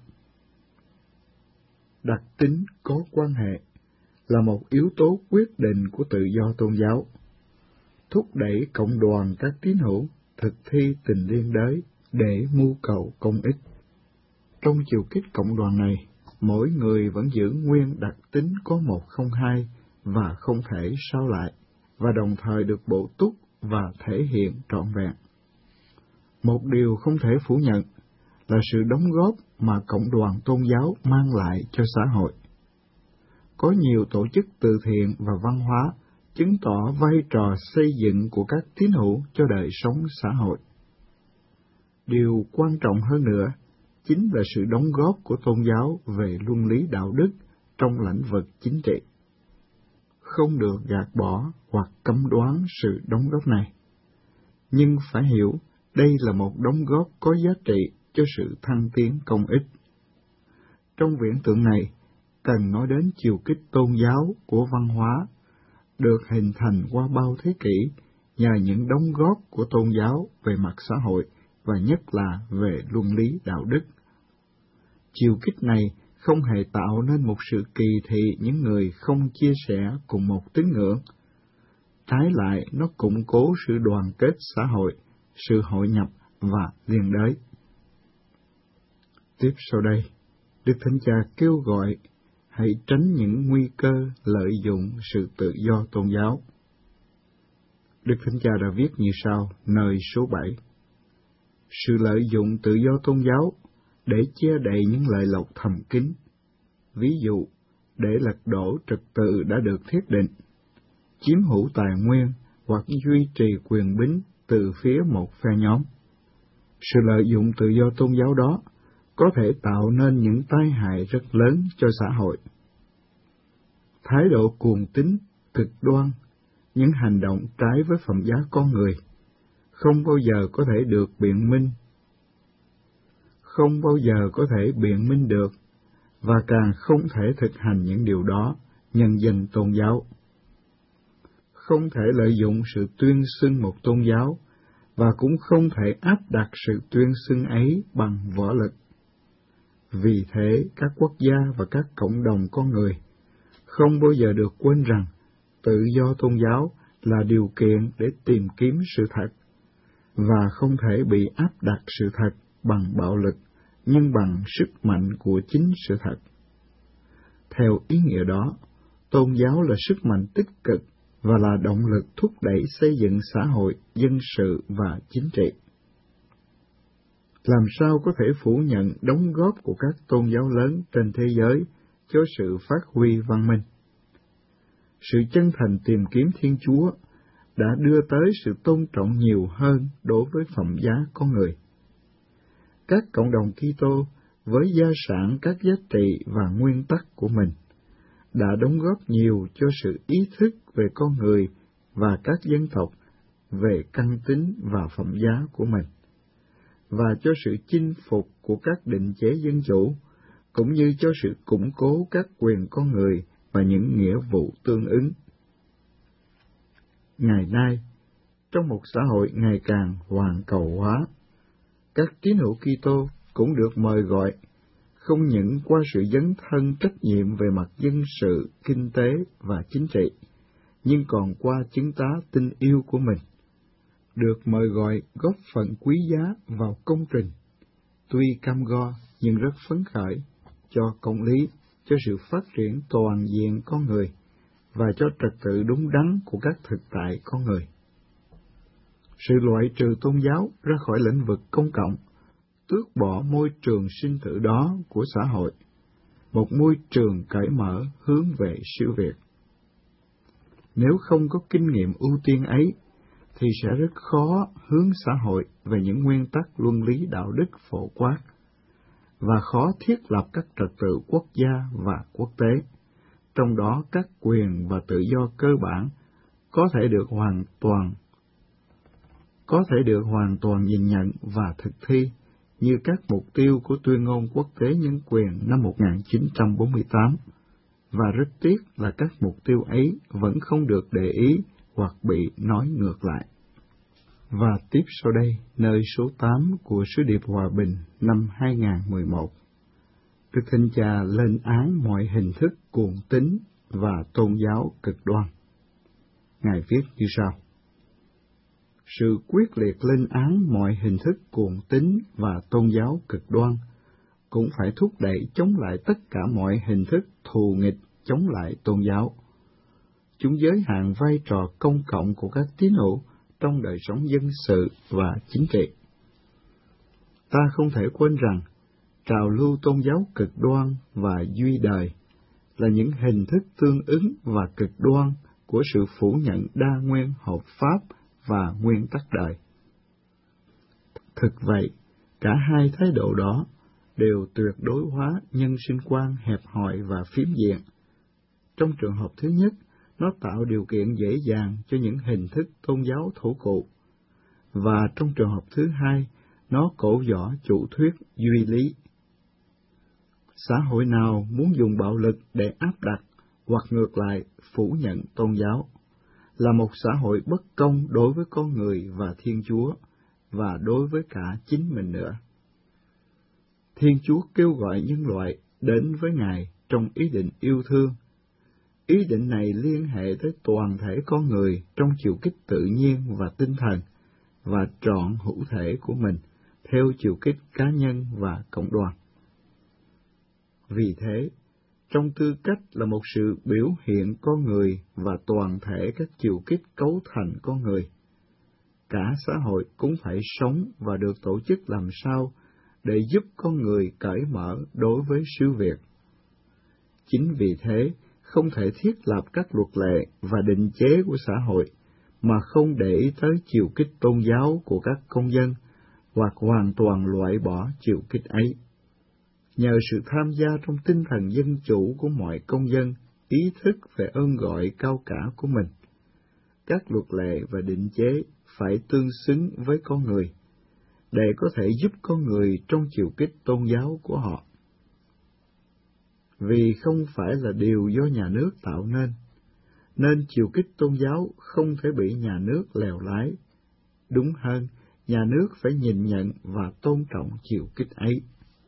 Đặc tính có quan hệ là một yếu tố quyết định của tự do tôn giáo, thúc đẩy cộng đoàn các tín hữu thực thi tình liên đới để mưu cầu công ích. Trong chiều kích cộng đoàn này, mỗi người vẫn giữ nguyên đặc tính có một không hai và không thể sao lại, và đồng thời được bổ túc và thể hiện trọn vẹn. Một điều không thể phủ nhận là sự đóng góp mà cộng đoàn tôn giáo mang lại cho xã hội. Có nhiều tổ chức từ thiện và văn hóa chứng tỏ vai trò xây dựng của các tín hữu cho đời sống xã hội. Điều quan trọng hơn nữa chính là sự đóng góp của tôn giáo về luân lý đạo đức trong lĩnh vực chính trị. Không được gạt bỏ hoặc cấm đoán sự đóng góp này, nhưng phải hiểu đây là một đóng góp có giá trị cho sự thăng tiến công ích. Trong viễn tượng này, cần nói đến chiều kích tôn giáo của văn hóa, được hình thành qua bao thế kỷ nhờ những đóng góp của tôn giáo về mặt xã hội và nhất là về luân lý đạo đức. Chiều kích này không hề tạo nên một sự kỳ thị những người không chia sẻ cùng một tín ngưỡng. Trái lại, nó củng cố sự đoàn kết xã hội, sự hội nhập và liên đới. Tiếp sau đây, Đức Thánh Cha kêu gọi hãy tránh những nguy cơ lợi dụng sự tự do tôn giáo. Đức Thánh Cha đã viết như sau, nơi số bảy. Sự lợi dụng tự do tôn giáo để che đậy những lợi lộc thầm kín, ví dụ để lật đổ trật tự đã được thiết định, chiếm hữu tài nguyên hoặc duy trì quyền bính từ phía một phe nhóm. Sự lợi dụng tự do tôn giáo đó có thể tạo nên những tai hại rất lớn cho xã hội. Thái độ cuồng tín, cực đoan, những hành động trái với phẩm giá con người, không bao giờ có thể được biện minh, không bao giờ có thể biện minh được, và càng không thể thực hành những điều đó nhân danh tôn giáo. Không thể lợi dụng sự tuyên xưng một tôn giáo, và cũng không thể áp đặt sự tuyên xưng ấy bằng võ lực. Vì thế, các quốc gia và các cộng đồng con người không bao giờ được quên rằng tự do tôn giáo là điều kiện để tìm kiếm sự thật, và không thể bị áp đặt sự thật bằng bạo lực, nhưng bằng sức mạnh của chính sự thật. Theo ý nghĩa đó, tôn giáo là sức mạnh tích cực và là động lực thúc đẩy xây dựng xã hội, dân sự và chính trị. Làm sao có thể phủ nhận đóng góp của các tôn giáo lớn trên thế giới cho sự phát huy văn minh? Sự chân thành tìm kiếm Thiên Chúa đã đưa tới sự tôn trọng nhiều hơn đối với phẩm giá con người. Các cộng đồng Kitô với gia sản các giá trị và nguyên tắc của mình đã đóng góp nhiều cho sự ý thức về con người và các dân tộc về căn tính và phẩm giá của mình, và cho sự chinh phục của các định chế dân chủ, cũng như cho sự củng cố các quyền con người và những nghĩa vụ tương ứng. Ngày nay, trong một xã hội ngày càng hoàn cầu hóa, các tín hữu Kitô cũng được mời gọi không những qua sự dấn thân trách nhiệm về mặt dân sự, kinh tế và chính trị, nhưng còn qua chứng tá tình yêu của mình, được mời gọi góp phần quý giá vào công trình, tuy cam go nhưng rất phấn khởi, cho công lý, cho sự phát triển toàn diện con người, và cho trật tự đúng đắn của các thực tại con người. Sự loại trừ tôn giáo ra khỏi lĩnh vực công cộng, tước bỏ môi trường sinh tử đó của xã hội, một môi trường cởi mở hướng về siêu việt. Nếu không có kinh nghiệm ưu tiên ấy, thì sẽ rất khó hướng xã hội về những nguyên tắc luân lý đạo đức phổ quát, và khó thiết lập các trật tự quốc gia và quốc tế, trong đó các quyền và tự do cơ bản có thể được hoàn toàn có thể được hoàn toàn nhìn nhận và thực thi, như các mục tiêu của Tuyên ngôn Quốc tế Nhân quyền năm một nghìn chín trăm bốn mươi tám, và rất tiếc là các mục tiêu ấy vẫn không được để ý hoặc bị nói ngược lại. Và tiếp sau đây, nơi số tám của Sứ điệp Hòa bình năm hai nghìn không trăm mười một, Đức Thánh Cha lên án mọi hình thức cuồng tín và tôn giáo cực đoan. Ngài viết như sau: sự quyết liệt lên án mọi hình thức cuồng tín và tôn giáo cực đoan cũng phải thúc đẩy chống lại tất cả mọi hình thức thù nghịch chống lại tôn giáo. Chúng giới hạn vai trò công cộng của các tín hữu trong đời sống dân sự và chính trị. Ta không thể quên rằng, trào lưu tôn giáo cực đoan và duy đời là những hình thức tương ứng và cực đoan của sự phủ nhận đa nguyên hợp pháp và nguyên tắc đời. Thực vậy, cả hai thái độ đó đều tuyệt đối hóa nhân sinh quan hẹp hòi và phiến diện. Trong trường hợp thứ nhất, nó tạo điều kiện dễ dàng cho những hình thức tôn giáo thổ cụ, và trong trường hợp thứ hai, nó cổ võ chủ thuyết duy lý. Xã hội nào muốn dùng bạo lực để áp đặt hoặc ngược lại phủ nhận tôn giáo là một xã hội bất công đối với con người và Thiên Chúa, và đối với cả chính mình nữa. Thiên Chúa kêu gọi nhân loại đến với Ngài trong ý định yêu thương. Ý định này liên hệ tới toàn thể con người trong chiều kích tự nhiên và tinh thần, và trọn hữu thể của mình theo chiều kích cá nhân và cộng đoàn. Vì thế, trong tư cách là một sự biểu hiện con người và toàn thể các chiều kích cấu thành con người, cả xã hội cũng phải sống và được tổ chức làm sao để giúp con người cởi mở đối với sự việc. Chính vì thế, không thể thiết lập các luật lệ và định chế của xã hội mà không để ý tới chiều kích tôn giáo của các công dân, hoặc hoàn toàn loại bỏ chiều kích ấy. Nhờ sự tham gia trong tinh thần dân chủ của mọi công dân, ý thức về ơn gọi cao cả của mình, các luật lệ và định chế phải tương xứng với con người, để có thể giúp con người trong chiều kích tôn giáo của họ. Vì không phải là điều do nhà nước tạo nên, nên chiều kích tôn giáo không thể bị nhà nước lèo lái. Đúng hơn, nhà nước phải nhìn nhận và tôn trọng chiều kích ấy.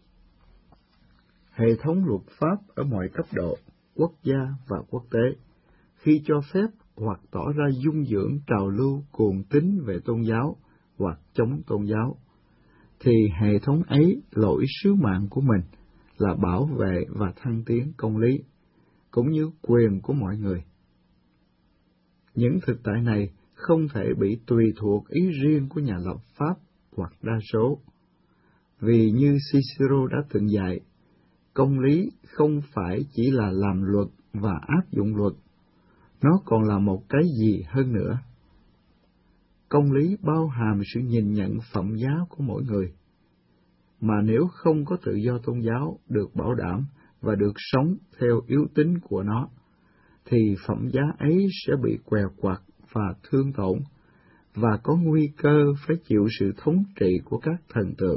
Hệ thống luật pháp ở mọi cấp độ, quốc gia và quốc tế, khi cho phép hoặc tỏ ra dung dưỡng trào lưu cuồng tín về tôn giáo hoặc chống tôn giáo, thì hệ thống ấy lỗi sứ mạng của mình là bảo vệ và thăng tiến công lý, cũng như quyền của mọi người. Những thực tại này không thể bị tùy thuộc ý riêng của nhà lập pháp hoặc đa số, vì như Cicero đã từng dạy, công lý không phải chỉ là làm luật và áp dụng luật, nó còn là một cái gì hơn nữa. Công lý bao hàm sự nhìn nhận phẩm giá của mỗi người, mà nếu không có tự do tôn giáo được bảo đảm và được sống theo yếu tính của nó, thì phẩm giá ấy sẽ bị què quặt và thương tổn, và có nguy cơ phải chịu sự thống trị của các thần tượng,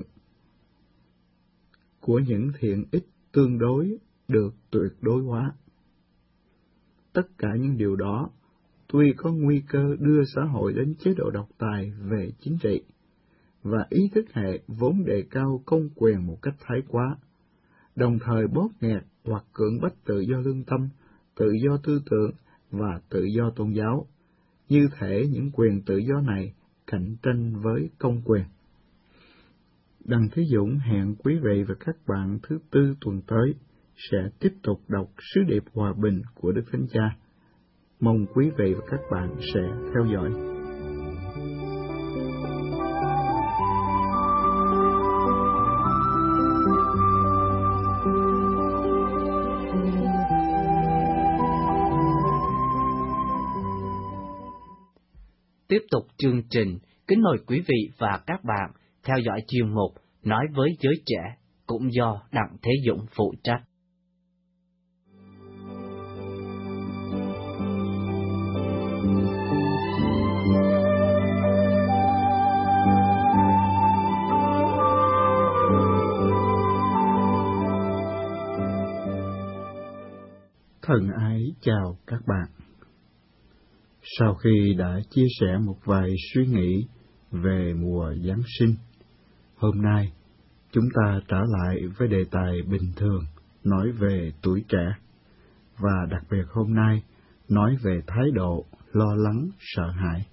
của những thiện ích tương đối được tuyệt đối hóa. Tất cả những điều đó tuy có nguy cơ đưa xã hội đến chế độ độc tài về chính trị, và ý thức hệ vốn đề cao công quyền một cách thái quá, đồng thời bóp nghẹt hoặc cưỡng bách tự do lương tâm, tự do tư tưởng và tự do tôn giáo, như thể những quyền tự do này cạnh tranh với công quyền. Đặng Thế Dũng hẹn quý vị và các bạn thứ tư tuần tới sẽ tiếp tục đọc Sứ điệp Hòa bình của Đức Thánh Cha. Mong quý vị và các bạn sẽ theo dõi. Tiếp tục chương trình, kính mời quý vị và các bạn theo dõi chuyên mục Nói với giới trẻ, cũng do Đặng Thế Dũng phụ trách. Thân ái chào các bạn. Sau khi đã chia sẻ một vài suy nghĩ về mùa Giáng sinh, hôm nay chúng ta trở lại với đề tài bình thường nói về tuổi trẻ, và đặc biệt hôm nay nói về thái độ lo lắng sợ hãi.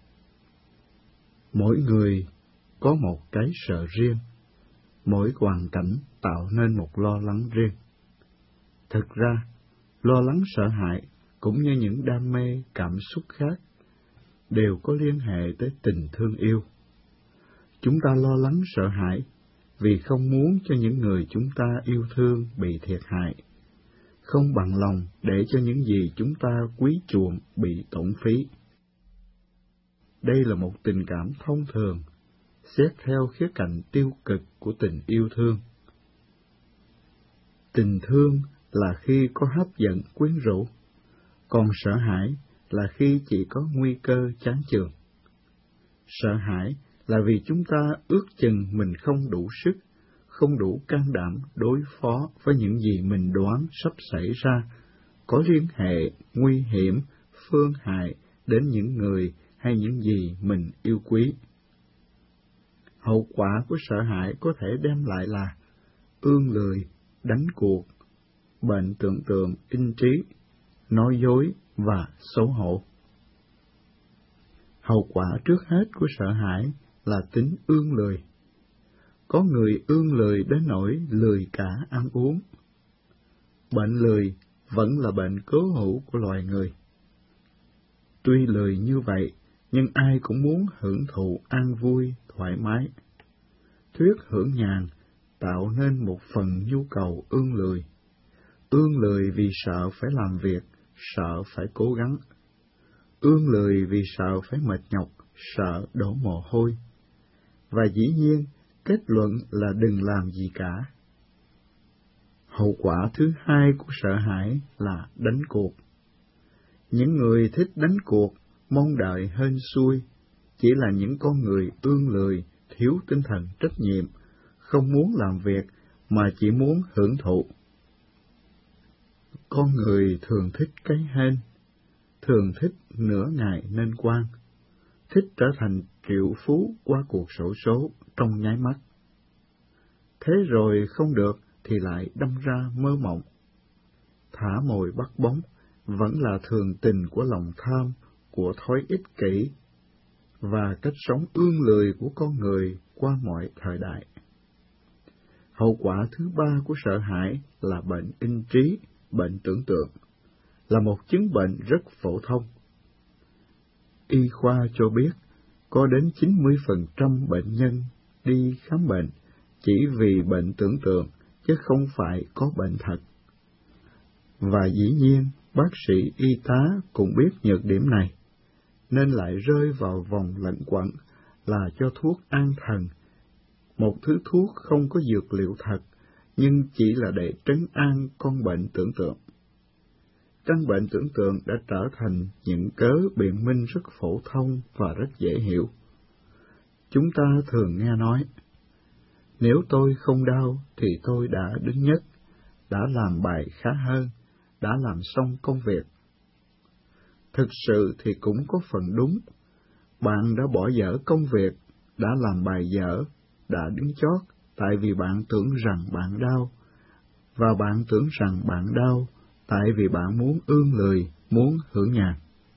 Mỗi người có một cái sợ riêng, mỗi hoàn cảnh tạo nên một lo lắng riêng. Thực ra, lo lắng sợ hãi cũng như những đam mê cảm xúc khác đều có liên hệ tới tình thương yêu. Chúng ta lo lắng sợ hãi vì không muốn cho những người chúng ta yêu thương bị thiệt hại, không bằng lòng để cho những gì chúng ta quý chuộng bị tổn phí. Đây là một tình cảm thông thường, xét theo khía cạnh tiêu cực của tình yêu thương. Tình thương là khi có hấp dẫn quyến rũ, còn sợ hãi là khi chỉ có nguy cơ chán chường. Sợ hãi là vì chúng ta ước chừng mình không đủ sức, không đủ can đảm đối phó với những gì mình đoán sắp xảy ra, có liên hệ, nguy hiểm, phương hại đến những người hay những gì mình yêu quý. Hậu quả của sợ hãi có thể đem lại là ương lười, đánh cuộc, bệnh tưởng tượng in trí, nói dối và xấu hổ. Hậu quả trước hết của sợ hãi là tính ương lười. Có người ương lười đến nỗi lười cả ăn uống. Bệnh lười vẫn là bệnh cố hữu của loài người. Tuy lười như vậy, nhưng ai cũng muốn hưởng thụ an vui, thoải mái. Thuyết hưởng nhàn tạo nên một phần nhu cầu ương lười. Ương lười vì sợ phải làm việc, sợ phải cố gắng. Ương lười vì sợ phải mệt nhọc, sợ đổ mồ hôi. Và dĩ nhiên, kết luận là đừng làm gì cả. Hậu quả thứ hai của sợ hãi là đánh cuộc. Những người thích đánh cuộc, mong đợi hên xui, chỉ là những con người ương lười, thiếu tinh thần trách nhiệm, không muốn làm việc mà chỉ muốn hưởng thụ. Con người thường thích cái hên, thường thích nửa ngày nên quan, thích trở thành triệu phú qua cuộc xổ số trong nháy mắt. Thế rồi không được thì lại đâm ra mơ mộng. Thả mồi bắt bóng vẫn là thường tình của lòng tham, của thói ích kỷ và cách sống ương lười của con người qua mọi thời đại. Hậu quả thứ ba của sợ hãi là bệnh in trí, bệnh tưởng tượng, là một chứng bệnh rất phổ thông. Y khoa cho biết, có đến chín mươi phần trăm bệnh nhân đi khám bệnh chỉ vì bệnh tưởng tượng, chứ không phải có bệnh thật. Và dĩ nhiên, bác sĩ y tá cũng biết nhược điểm này, nên lại rơi vào vòng lẩn quẩn là cho thuốc an thần, một thứ thuốc không có dược liệu thật, nhưng chỉ là để trấn an con bệnh tưởng tượng. Căn bệnh tưởng tượng đã trở thành những cớ biện minh rất phổ thông và rất dễ hiểu. Chúng ta thường nghe nói, nếu tôi không đau thì tôi đã đứng nhất, đã làm bài khá hơn, đã làm xong công việc. Thực sự thì cũng có phần đúng. Bạn đã bỏ dở công việc, đã làm bài dở, đã đứng chót, tại vì bạn tưởng rằng bạn đau, và bạn tưởng rằng bạn đau tại vì bạn muốn ương lười, muốn hưởng nhàn.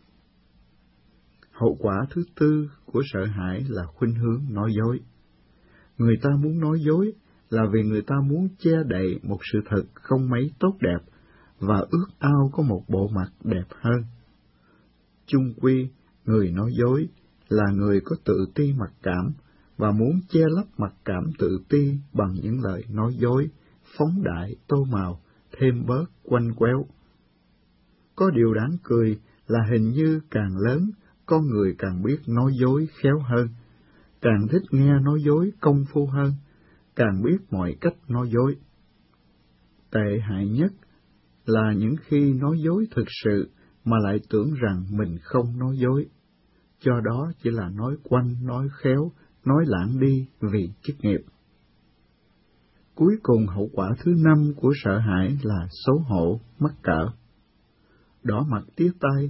Hậu quả thứ tư của sợ hãi là khuynh hướng nói dối. Người ta muốn nói dối là vì người ta muốn che đậy một sự thật không mấy tốt đẹp và ước ao có một bộ mặt đẹp hơn. Chung quy, người nói dối là người có tự ti mặc cảm và muốn che lấp mặc cảm tự ti bằng những lời nói dối, phóng đại, tô màu, thêm bớt, quanh quéo. Có điều đáng cười là hình như càng lớn, con người càng biết nói dối khéo hơn, càng thích nghe nói dối công phu hơn, càng biết mọi cách nói dối. Tệ hại nhất là những khi nói dối thực sự mà lại tưởng rằng mình không nói dối, cho đó chỉ là nói quanh, nói khéo, nói lãng đi vì chức nghiệp. Cuối cùng hậu quả thứ năm của sợ hãi là xấu hổ, mắc cỡ. Đỏ mặt tía tai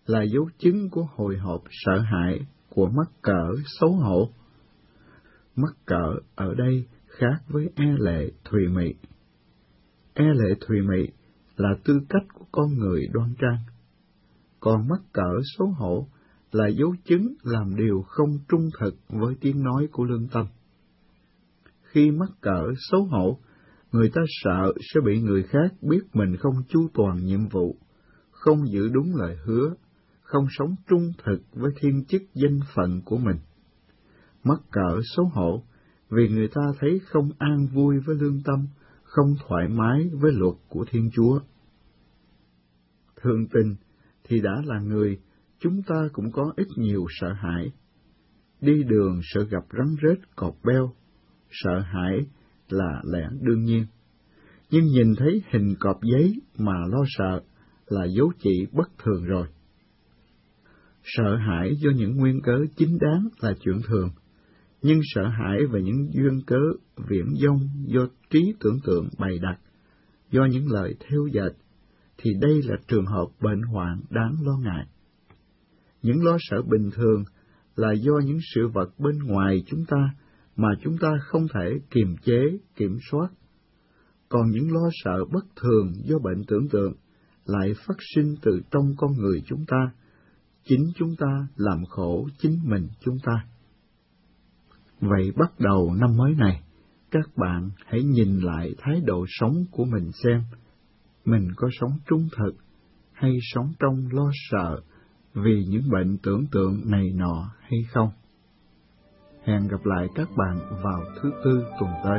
là dấu chứng của hồi hộp sợ hãi, của mắc cỡ xấu hổ. Mắc cỡ ở đây khác với e lệ thùy mị. E lệ thùy mị là tư cách của con người đoan trang, còn mắc cỡ xấu hổ là dấu chứng làm điều không trung thực với tiếng nói của lương tâm. Khi mắc cỡ xấu hổ, người ta sợ sẽ bị người khác biết mình không chu toàn nhiệm vụ, không giữ đúng lời hứa, không sống trung thực với thiên chức danh phận của mình. Mắc cỡ xấu hổ vì người ta thấy không an vui với lương tâm, không thoải mái với luật của Thiên Chúa. Thường tình thì đã là người, chúng ta cũng có ít nhiều sợ hãi. Đi đường sợ gặp rắn rết cọp beo, sợ hãi là lẽ đương nhiên. Nhưng nhìn thấy hình cọp giấy mà lo sợ là dấu chỉ bất thường rồi. Sợ hãi do những nguyên cớ chính đáng là chuyện thường, nhưng sợ hãi về những duyên cớ viển vông do trí tưởng tượng bày đặt, do những lời thêu dệt, thì đây là trường hợp bệnh hoạn đáng lo ngại. Những lo sợ bình thường là do những sự vật bên ngoài chúng ta mà chúng ta không thể kiềm chế, kiểm soát. Còn những lo sợ bất thường do bệnh tưởng tượng lại phát sinh từ trong con người chúng ta, chính chúng ta làm khổ chính mình chúng ta. Vậy bắt đầu năm mới này, các bạn hãy nhìn lại thái độ sống của mình xem, mình có sống trung thực hay sống trong lo sợ vì những bệnh tưởng tượng này nọ hay không. Hẹn gặp lại các bạn vào thứ Tư tuần tới.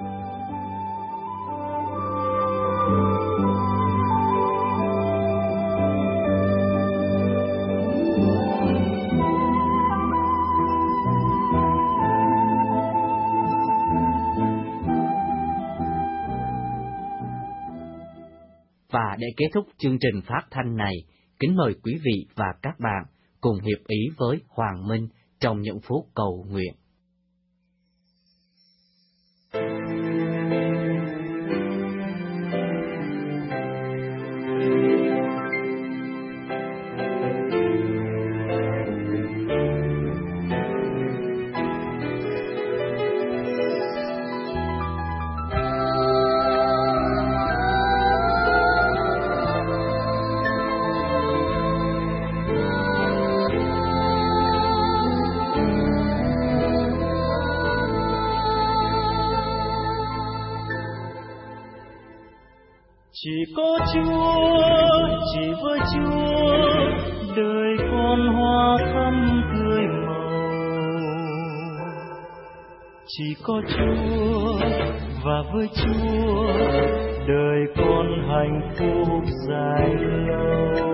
Và để kết thúc chương trình phát thanh này, kính mời quý vị và các bạn cùng hiệp ý với Hoàng Minh trong những phút cầu nguyện. Chỉ có Chúa, chỉ với Chúa, đời con hoa thắm tươi màu. Chỉ có Chúa và với Chúa, đời con hạnh phúc dài lâu.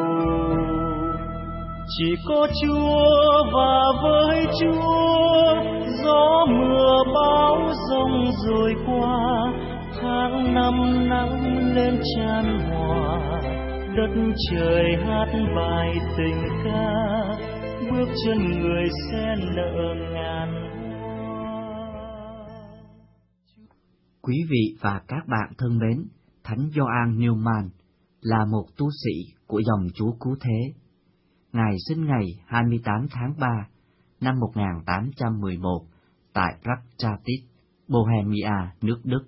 Chỉ có Chúa và với Chúa, gió mưa bão giông rồi qua, tháng năm nắng lên chan hòa, đất trời hát bài tình ca, bước chân người sẽ nở ngàn hoa. Quý vị và các bạn thân mến, Thánh Gioan Newman là một tu sĩ của dòng Chúa Cứu Thế. Ngài sinh ngày hai mươi tám tháng ba năm một nghìn tám trăm mười một tại Ratchatit, Bohemia, nước Đức.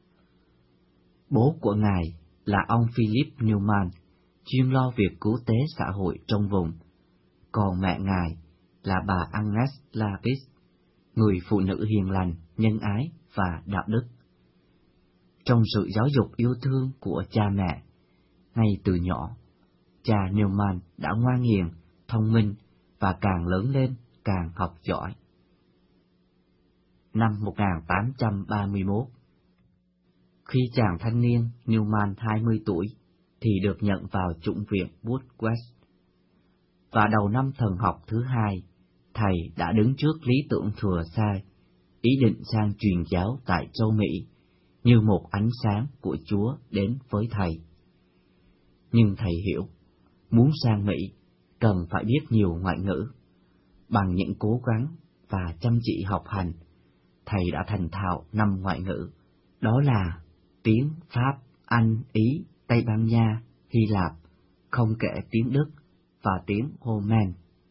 Bố của Ngài là ông Philip Newman, chuyên lo việc cứu tế xã hội trong vùng, còn mẹ Ngài là bà Agnes Lapis, người phụ nữ hiền lành, nhân ái và đạo đức. Trong sự giáo dục yêu thương của cha mẹ, ngay từ nhỏ, cha Newman đã ngoan hiền, thông minh và càng lớn lên càng học giỏi. Năm một nghìn tám trăm ba mươi mốt, khi chàng thanh niên Newman hai mươi tuổi thì được nhận vào chủng viện Woodwest. Và đầu năm thần học thứ hai, thầy đã đứng trước lý tưởng thừa sai, ý định sang truyền giáo tại châu Mỹ như một ánh sáng của Chúa đến với thầy. Nhưng thầy hiểu, muốn sang Mỹ cần phải biết nhiều ngoại ngữ. Bằng những cố gắng và chăm chỉ học hành, thầy đã thành thạo năm ngoại ngữ, đó là tiếng Pháp, Anh, Ý, Tây Ban Nha, Hy Lạp, không kể tiếng Đức và tiếng hô men.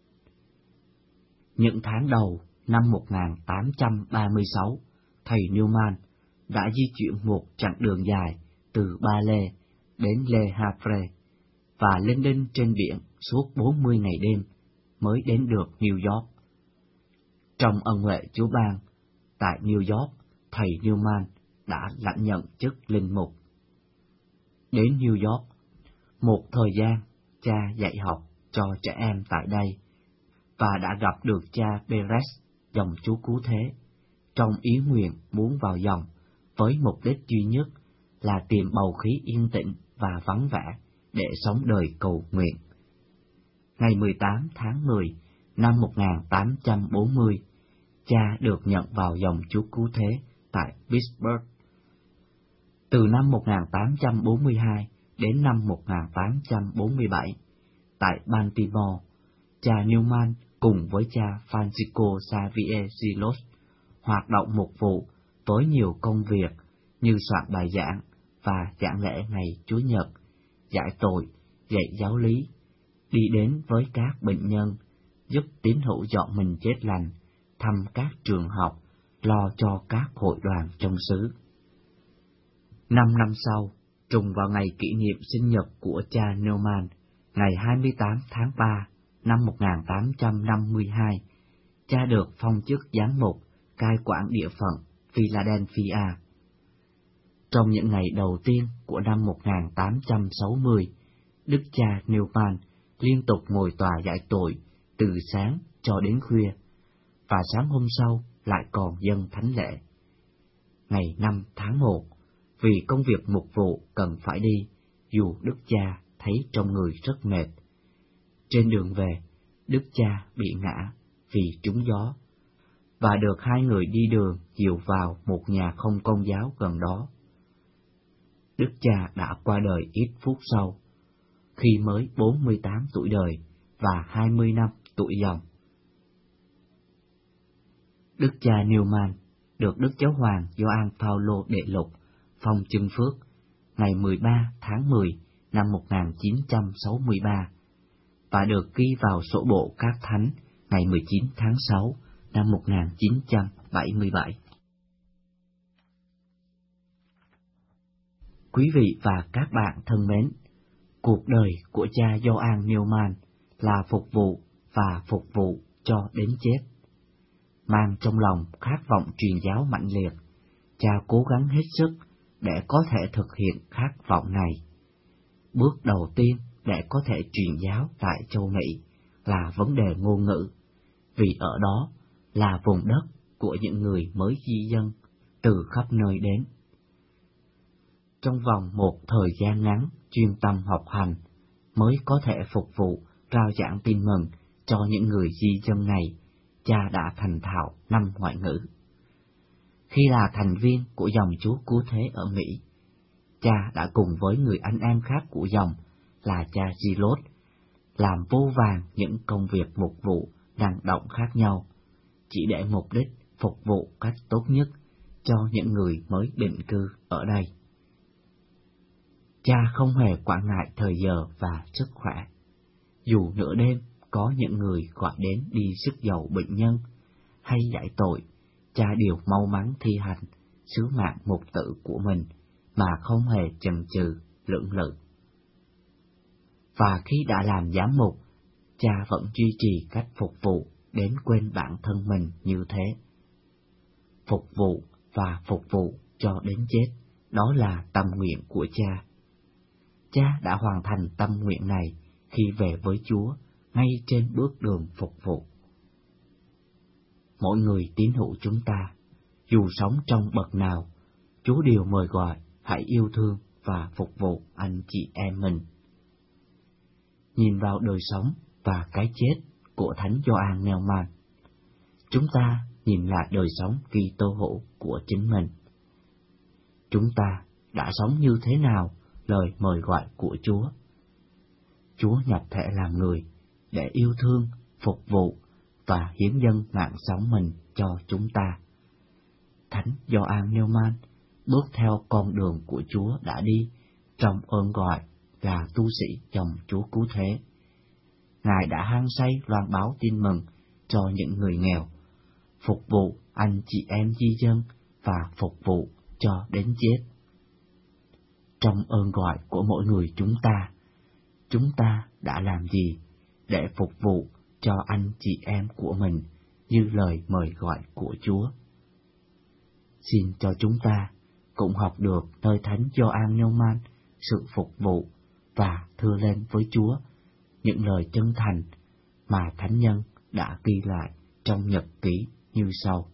Những tháng đầu năm một nghìn tám trăm ba mươi sáu, thầy Newman đã di chuyển một chặng đường dài từ Ba Lê đến Le Havre và lênh đênh trên biển suốt bốn mươi ngày đêm mới đến được New York. Trong ân huệ Chúa ban, tại New York, thầy Newman đã lãnh nhận chức linh mục. Đến New York, một thời gian, cha dạy học cho trẻ em tại đây và đã gặp được cha Perez, dòng Chúa Cứu Thế, trong ý nguyện muốn vào dòng với mục đích duy nhất là tìm bầu khí yên tĩnh và vắng vẻ để sống đời cầu nguyện. Ngày mười tám tháng mười năm một nghìn tám trăm bốn mươi, cha được nhận vào dòng Chúa Cứu Thế tại Pittsburgh. Từ năm một nghìn tám trăm bốn mươi hai đến năm một nghìn tám trăm bốn mươi bảy, tại Baltimore, cha Newman cùng với cha Francisco Xavier Silos hoạt động mục vụ với nhiều công việc như soạn bài giảng và giảng lễ ngày Chủ nhật, giải tội, dạy giáo lý, đi đến với các bệnh nhân, giúp tín hữu dọn mình chết lành, thăm các trường học, lo cho các hội đoàn trong xứ. Năm năm sau, trùng vào ngày kỷ niệm sinh nhật của cha Newman, ngày hai mươi tám tháng ba năm một nghìn tám trăm năm mươi hai, cha được phong chức giám mục cai quản địa phận Philadelphia. Trong những ngày đầu tiên của năm một nghìn tám trăm sáu mươi, Đức cha Newman liên tục ngồi tòa giải tội từ sáng cho đến khuya, và sáng hôm sau lại còn dâng thánh lễ. Ngày năm tháng một, vì công việc mục vụ cần phải đi, dù Đức cha thấy trong người rất mệt. Trên đường về, Đức cha bị ngã vì trúng gió, và được hai người đi đường dìu vào một nhà không công giáo gần đó. Đức cha đã qua đời ít phút sau, khi mới bốn mươi tám tuổi đời và hai mươi năm tuổi dòng. Đức cha Newman được Đức Giáo hoàng Gioan Paulo đệ lục phong chân phước ngày mười ba tháng mười năm một nghìn chín trăm sáu mươi ba và được ghi vào sổ bộ các thánh ngày mười chín tháng sáu năm một nghìn chín trăm bảy mươi bảy. Quý vị và các bạn thân mến, cuộc đời của cha Gioan Newman là phục vụ và phục vụ cho đến chết. Mang trong lòng khát vọng truyền giáo mạnh liệt, cha cố gắng hết sức để có thể thực hiện khát vọng này. Bước đầu tiên để có thể truyền giáo tại châu Mỹ là vấn đề ngôn ngữ, vì ở đó là vùng đất của những người mới di dân từ khắp nơi đến. Trong vòng một thời gian ngắn chuyên tâm học hành mới có thể phục vụ rao giảng tin mừng cho những người di dân này, cha đã thành thạo năm ngoại ngữ. Khi là thành viên của dòng Chúa Cứu Thế ở Mỹ, cha đã cùng với người anh em khác của dòng là cha Silos làm vô vàn những công việc mục vụ năng động khác nhau, chỉ để mục đích phục vụ cách tốt nhất cho những người mới định cư ở đây. Cha không hề quản ngại thời giờ và sức khỏe. Dù nửa đêm có những người gọi đến đi sức dầu bệnh nhân hay giải tội, cha đều mau mắn thi hành sứ mạng mục tử của mình mà không hề chần chừ lưỡng lự. Và khi đã làm giám mục, cha vẫn duy trì cách phục vụ đến quên bản thân mình như thế. Phục vụ và phục vụ cho đến chết, đó là tâm nguyện của cha. Cha đã hoàn thành tâm nguyện này khi về với Chúa ngay trên bước đường phục vụ. Mỗi người tín hữu chúng ta, dù sống trong bậc nào, Chúa đều mời gọi hãy yêu thương và phục vụ anh chị em mình. Nhìn vào đời sống và cái chết của Thánh Gioan Newman, chúng ta nhìn lại đời sống Kitô hữu của chính mình. Chúng ta đã sống như thế nào lời mời gọi của Chúa? Chúa nhập thể làm người để yêu thương, phục vụ và hiến dâng mạng sống mình cho chúng ta. Thánh Gioan Newman bước theo con đường của Chúa đã đi trong ơn gọi là tu sĩ dòng Chúa Cứu Thế. Ngài đã hăng say loan báo tin mừng cho những người nghèo, phục vụ anh chị em di dân và phục vụ cho đến chết. Trong ơn gọi của mỗi người chúng ta, chúng ta đã làm gì để phục vụ cho anh chị em của mình như lời mời gọi của Chúa? Xin cho chúng ta cũng học được nơi Thánh Gioan Nho-man sự phục vụ và thưa lên với Chúa những lời chân thành mà Thánh nhân đã ghi lại trong nhật ký như sau.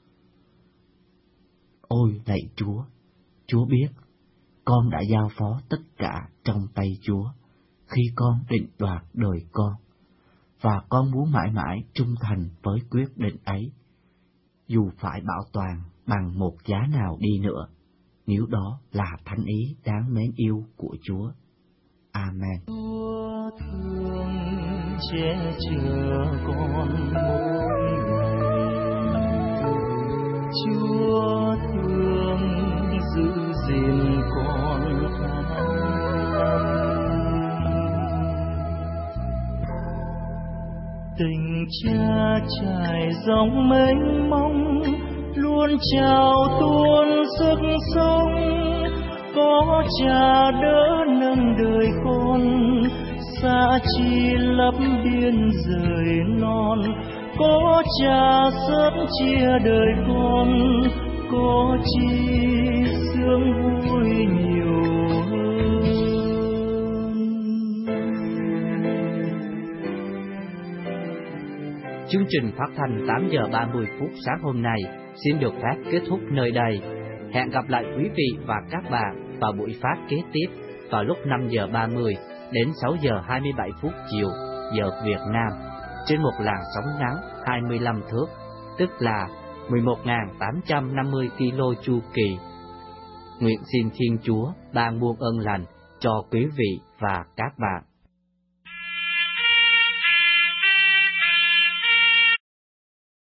Ôi lạy Chúa, Chúa biết, con đã giao phó tất cả trong tay Chúa khi con định đoạt đời con, và con muốn mãi mãi trung thành với quyết định ấy, dù phải bảo toàn bằng một giá nào đi nữa, nếu đó là thánh ý đáng mến yêu của Chúa. Amen. Chúa thương che chở con mỗi ngày, Chúa thương giữ gìn con tháng tình cha trải dòng mênh mông, luôn trào tuôn sức sống. Có cha đỡ nâng đời con, xa chi lấp biên rời non. Có cha sớm chia đời con, có chi sướng vui nhiều hơn. Chương trình phát thanh tám giờ ba mươi phút sáng hôm nay xin được phép kết thúc nơi đây. Hẹn gặp lại quý vị và các bạn vào buổi phát kế tiếp vào lúc năm giờ ba mươi đến sáu giờ hai mươi bảy phút chiều giờ Việt Nam trên một làn sóng ngắn hai mươi lăm thước, tức là mười một nghìn tám trăm năm mươi ki lô chu kỳ. Nguyện xin Thiên Chúa ban muôn ơn lành cho quý vị và các bạn.